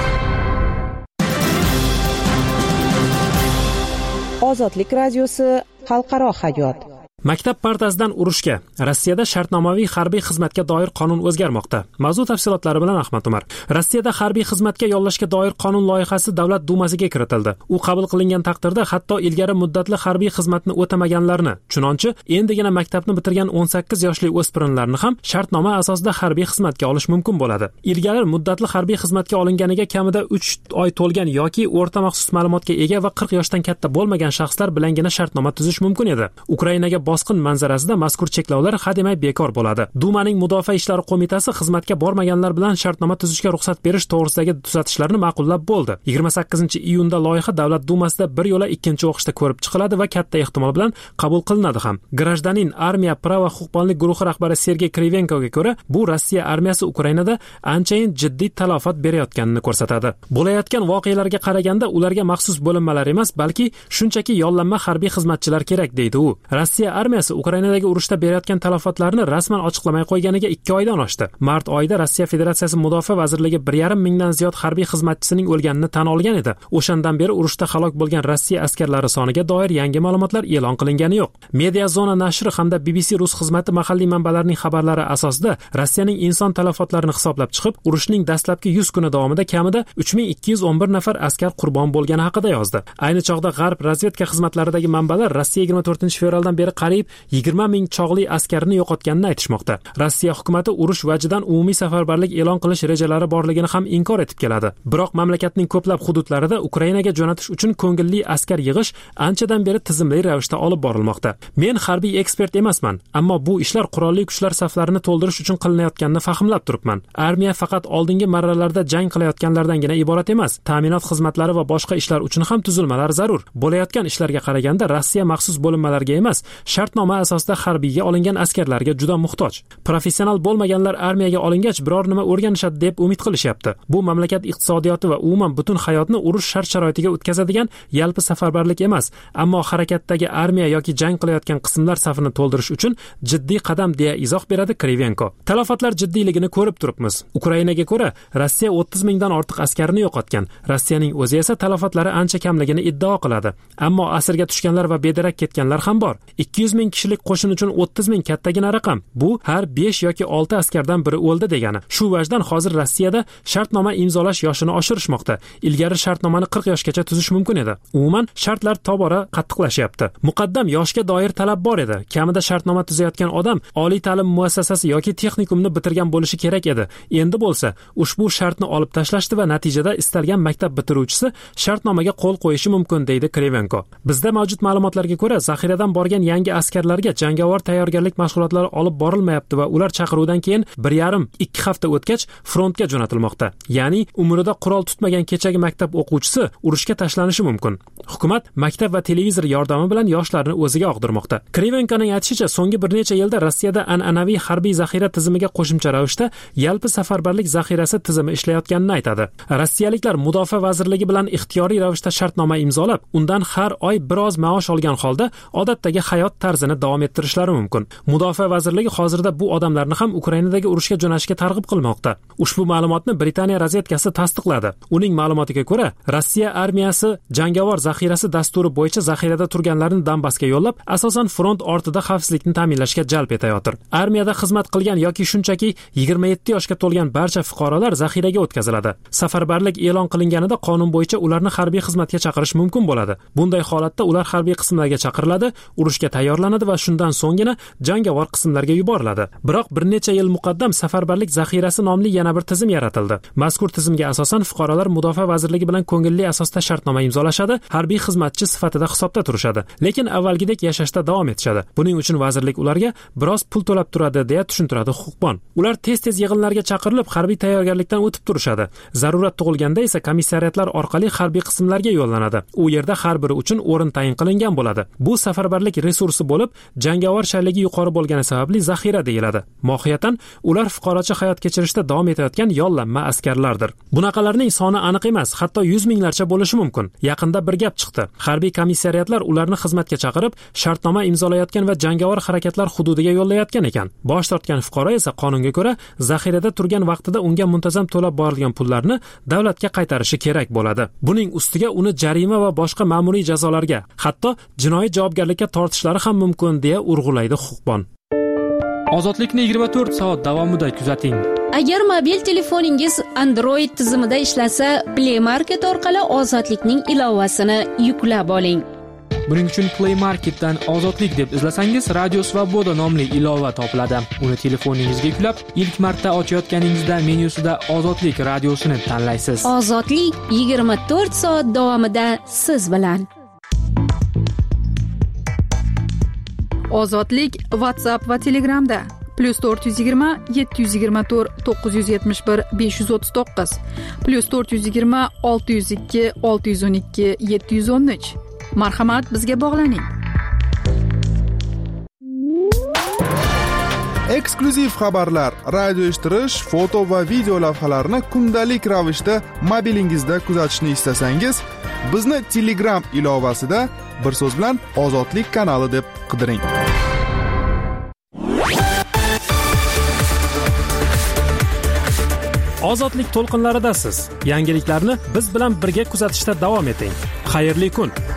Ozodlik radiosi xalqaro hayot. Maktab partasidan urushga, Rossiyada shartnomaviy harbiy xizmatga doir qonun o'zgarmoqda. Mavzu tafsilotlari bilan Ahmad Umar. Rossiyada harbiy xizmatga yollashga doir qonun loyihasi Davlat dumasiga kiritildi. U qabul qilingan taqdirda hatto ilgari muddatli harbiy xizmatni o'tamaganlarni, chunonchi endigina maktabni bitirgan 18 yoshli o'spirinlarni ham shartnoma asosida harbiy xizmatga olish mumkin bo'ladi. Ilgari muddatli harbiy xizmatga olinganiga kamida 3 oy to'lgan yoki o'rta maxsus ma'lumotga ega va 40 yoshdan katta bo'lmagan shaxslar bilangina shartnoma tuzish mumkin edi. Ukrainaga bosqin manzarasida mazkur cheklovlar hademay bekor bo'ladi. Dumaning Mudofaa ishlari qo'mitasi xizmatga bormaganlar bilan shartnoma tuzishga ruxsat berish to'g'risidagi tuzatishlarni ma'qullab bo'ldi. 28-iyunda loyiha Davlat dumasida bir yo'la ikkinchi o'qishda ko'rib chiqiladi va katta ehtimol bilan qabul qilinadi ham. Grajdanin armiya prava huquqbonlik guruhi rahbari Sergey Krivenkoga ko'ra, bu Rossiya armiyasi Ukrainada anchayin jiddiy talafot berayotganini ko'rsatadi. Bo'layotgan voqealarga qaraganda ularga maxsus bo'linmalar emas, balki shunchaki yollanma harbiy xizmatchilar kerak deydi u. Rossiya armiyasi Ukrainadagi urushda berayotgan talafotlarni rasman ochiqlamay qo'yganiga 2 oydan oshdi. Mart oyida Rossiya Federatsiyasi Mudofaa vazirligi 1,5 mingdan ziyod harbiy xizmatchisining o'lganini tan olgan edi. O'shandan beri urushda halok bo'lgan Rossiya askarlari soniga doir yangi ma'lumotlar e'lon qilingani yo'q. Media Zona nashri hamda BBC Rus xizmati mahalliy manbalarning xabarlari asosida Rossiyaning inson talafotlarini hisoblab chiqib, urushning dastlabki 100 kuni davomida kamida 3211 nafar askar qurbon bo'lgani haqida yozdi. Ayni chog'da G'arb razvedka xizmatlaridagi manbalar Rossiya 24-fevraldan beri qariyb 20 ming chog'li askarni yo'qotganini aytishmoqda. Rossiya hukumatı urush vajidan umumiy safarbarlik e'lon qilish rejalari borligini ham inkor etib keladi. Biroq mamlakatning ko'plab hududlarida Ukrainaga jo'natish uchun ko'ngilli askar yig'ish anchadan beri tizimli ravishda olib borilmoqda. Men harbiy ekspert emasman, ammo bu ishlar qurolli kuchlar saflarini to'ldirish uchun qilinayotganini fahmlab turibman. Armiya faqat oldingi marralarda jang qilayotganlardangina iborat emas. Ta'minot xizmatlari va boshqa ishlar uchun ham tuzilmalar zarur. Bo'layotgan ishlarga qaraganda Rossiya maxsus bo'linmalarga emas, shartnoma asosida harbiyga olingan askarlarga juda muhtoj. Professional bo'lmaganlar armiyaga olingach biror nima o'rganishadi deb umid qilishyapti. Bu mamlakat iqtisodiyoti va umuman butun hayotni urush shart-sharoitiga o'tkazadigan yalpi safarbarlik emas, ammo harakatdagi armiya yoki jang qilayotgan qismlar safini to'ldirish uchun jiddiy qadam deya izoh beradi Krivenko. Talafotlar jiddiyligini ko'rib turibmiz. Ukrainaga ko'ra, Rossiya 30 mingdan ortiq askarni yo'qotgan. Rossiyaning o'zi esa talafotlari ancha kamligini iddao qiladi. Ammo asirga tushganlar va bedarak ketganlar ham bor. 200 ming kishilik qo'shin uchun 30 ming kattagina raqam. Bu har 5 yoki 6 askardan biri o'ldi degani. Shu vajdan hozir Rossiyada shartnoma imzolash yoshini oshirishmoqda. Ilgari shartnomani 40 yoshgacha tuzish mumkin edi. Umuman shartlar tobora qattiqlashyapti. Muqaddam yoshga doir talab bor edi. Kamida shartnoma tuzayotgan odam oliy ta'lim muassasasi yoki texnikumni bitirgan bo'lishi kerak edi. Endi bo'lsa, ushbu shartni olib tashlashdi va natijada istalgan maktab bitiruvchisi shartnomaga qo'l qo'yishi mumkin deydi Krivenko. Bizda mavjud ma'lumotlarga ko'ra, zaxiradan borgan yangi askarlarga jangovar tayyorgarlik mashg'ulotlari olib borilmayapti va ular chaqiruvdan keyin 1,5-2 hafta o'tgach frontga jo'natilmoqda. Ya'ni umrida qurol tutmagan kechagi maktab o'quvchisi urushga tashlanishi mumkin. Hukumat maktab va televizor yordami bilan yoshlarni o'ziga og'dirmoqda. Krivenkoning aytishicha, so'nggi bir necha yilda Rossiyada an'anaviy harbiy zaxira tizimiga qo'shimcha ravishda yalpi safarbarlik zaxirasi tizimi ishlayotganini aytadi. Rossiyaliklar Mudofaa vazirligi bilan ixtiyoriy ravishda shartnoma imzolab, undan har oy biroz maosh olgan holda odatdagi hayot tarzini davom ettirishlari mumkin. Mudofaa vazirligi hozirda bu odamlarni ham Ukrainadagi urushga jo'nashga targ'ib qilmoqda. Ushbu ma'lumotni Britaniya razvedkasi tasdiqladi. Uning ma'lumotiga ko'ra, Rossiya armiyasi jangovar zaxirasi dasturi bo'yicha zaxirada turganlarni Donbassga yo'llab, asosan front ortida xavfsizlikni ta'minlashga jalb etayotir. Armiyada xizmat qilgan yoki shunchaki 27 yoshga to'lgan barcha fuqarolar zaxiraga o'tkaziladi. Safarbarlik e'lon qilinganida qonun bo'yicha ularni harbiy xizmatga chaqirish mumkin bo'ladi. Bunday holatda ular harbiy qismlarga chaqiriladi, urushga tayyorlanadi va shundan so'nggina jangovar qismlarga yuboriladi. Biroq bir necha yil muqaddam safarbarlik zaxirasi nomli yana bir tizim yaratildi. Mazkur tizimga asosan fuqarolar Mudofaa vazirligi bilan ko'ngilli asosda shartnoma imzolashadi, harbiy xizmatchi sifatida hisobda turishadi, lekin avvalgidek yashashda davom etishadi. Buning uchun vazirlik ularga biroz pul to'lab turadi deya tushuntiradi huquqbon. Ular tez-tez yig'inlarga chaqirilib, harbiy tayyorgarlikdan o'tib turishadi. Zarurat tug'ilganda esa komissariyatlar orqali harbiy qismlarga yo'llanadi. U yerda har biri uchun o'rin tayin qilingan bo'ladi. Bu safarbarlik resursi a'zosi bo'lib, jangovar shayligi yuqori bo'lgani sababli zaxira deyiladi. Mohiyatan ular fuqarocha hayot kechirishda davom etayotgan yollanma askarlardir. Bunaqalarning soni aniq emas, hatto 100 minglarcha bo'lishi mumkin. Yaqinda bir gap chiqdi. Harbiy komissariyatlar ularni xizmatga chaqirib, shartnoma imzolayotgan va jangovar harakatlar hududiga yo'llayotgan ekan. Bosh tortgan fuqaro esa qonunga ko'ra zaxirada turgan vaqtida unga muntazam to'lab borilgan pullarni davlatga qaytarishi kerak bo'ladi. Buning ustiga uni jarima va boshqa ma'muriy jazolarga, hatto jinoiy javobgarlikka tortishlari ham mumkin deya urg'ulaydi huquqbon. Ozodlikni 24 soat davomida kuzating. Agar mobil telefoningiz Android tizimida ishlasa, Play Market orqali Ozodlikning ilovasini yuklab oling. Buning uchun Play Marketdan Ozodlik deb izlasangiz, Radio Svoboda nomli ilova topiladi. Uni telefoningizga yuklab, ilk marta ochayotganingizda menyusida Ozodlik radiosini tanlaysiz. Ozodlik 24 soat davomida siz bilan. Ozodlik WhatsApp va Telegramda +420 724 971 539 +420 602 612 713. Marhamat, bizga bog'laning. Eksklyuziv xabarlar, radio eshittirish, foto va video lavhalarni kundalik ravishda mobilingizda kuzatishni istasangiz, bizni Telegram ilovasida bir so'z bilan Ozodlik kanali deb qidiring. Ozodlik to'lqinlaridasiz. Yangiliklarni biz bilan birga kuzatishda davom eting. Xayrli kun.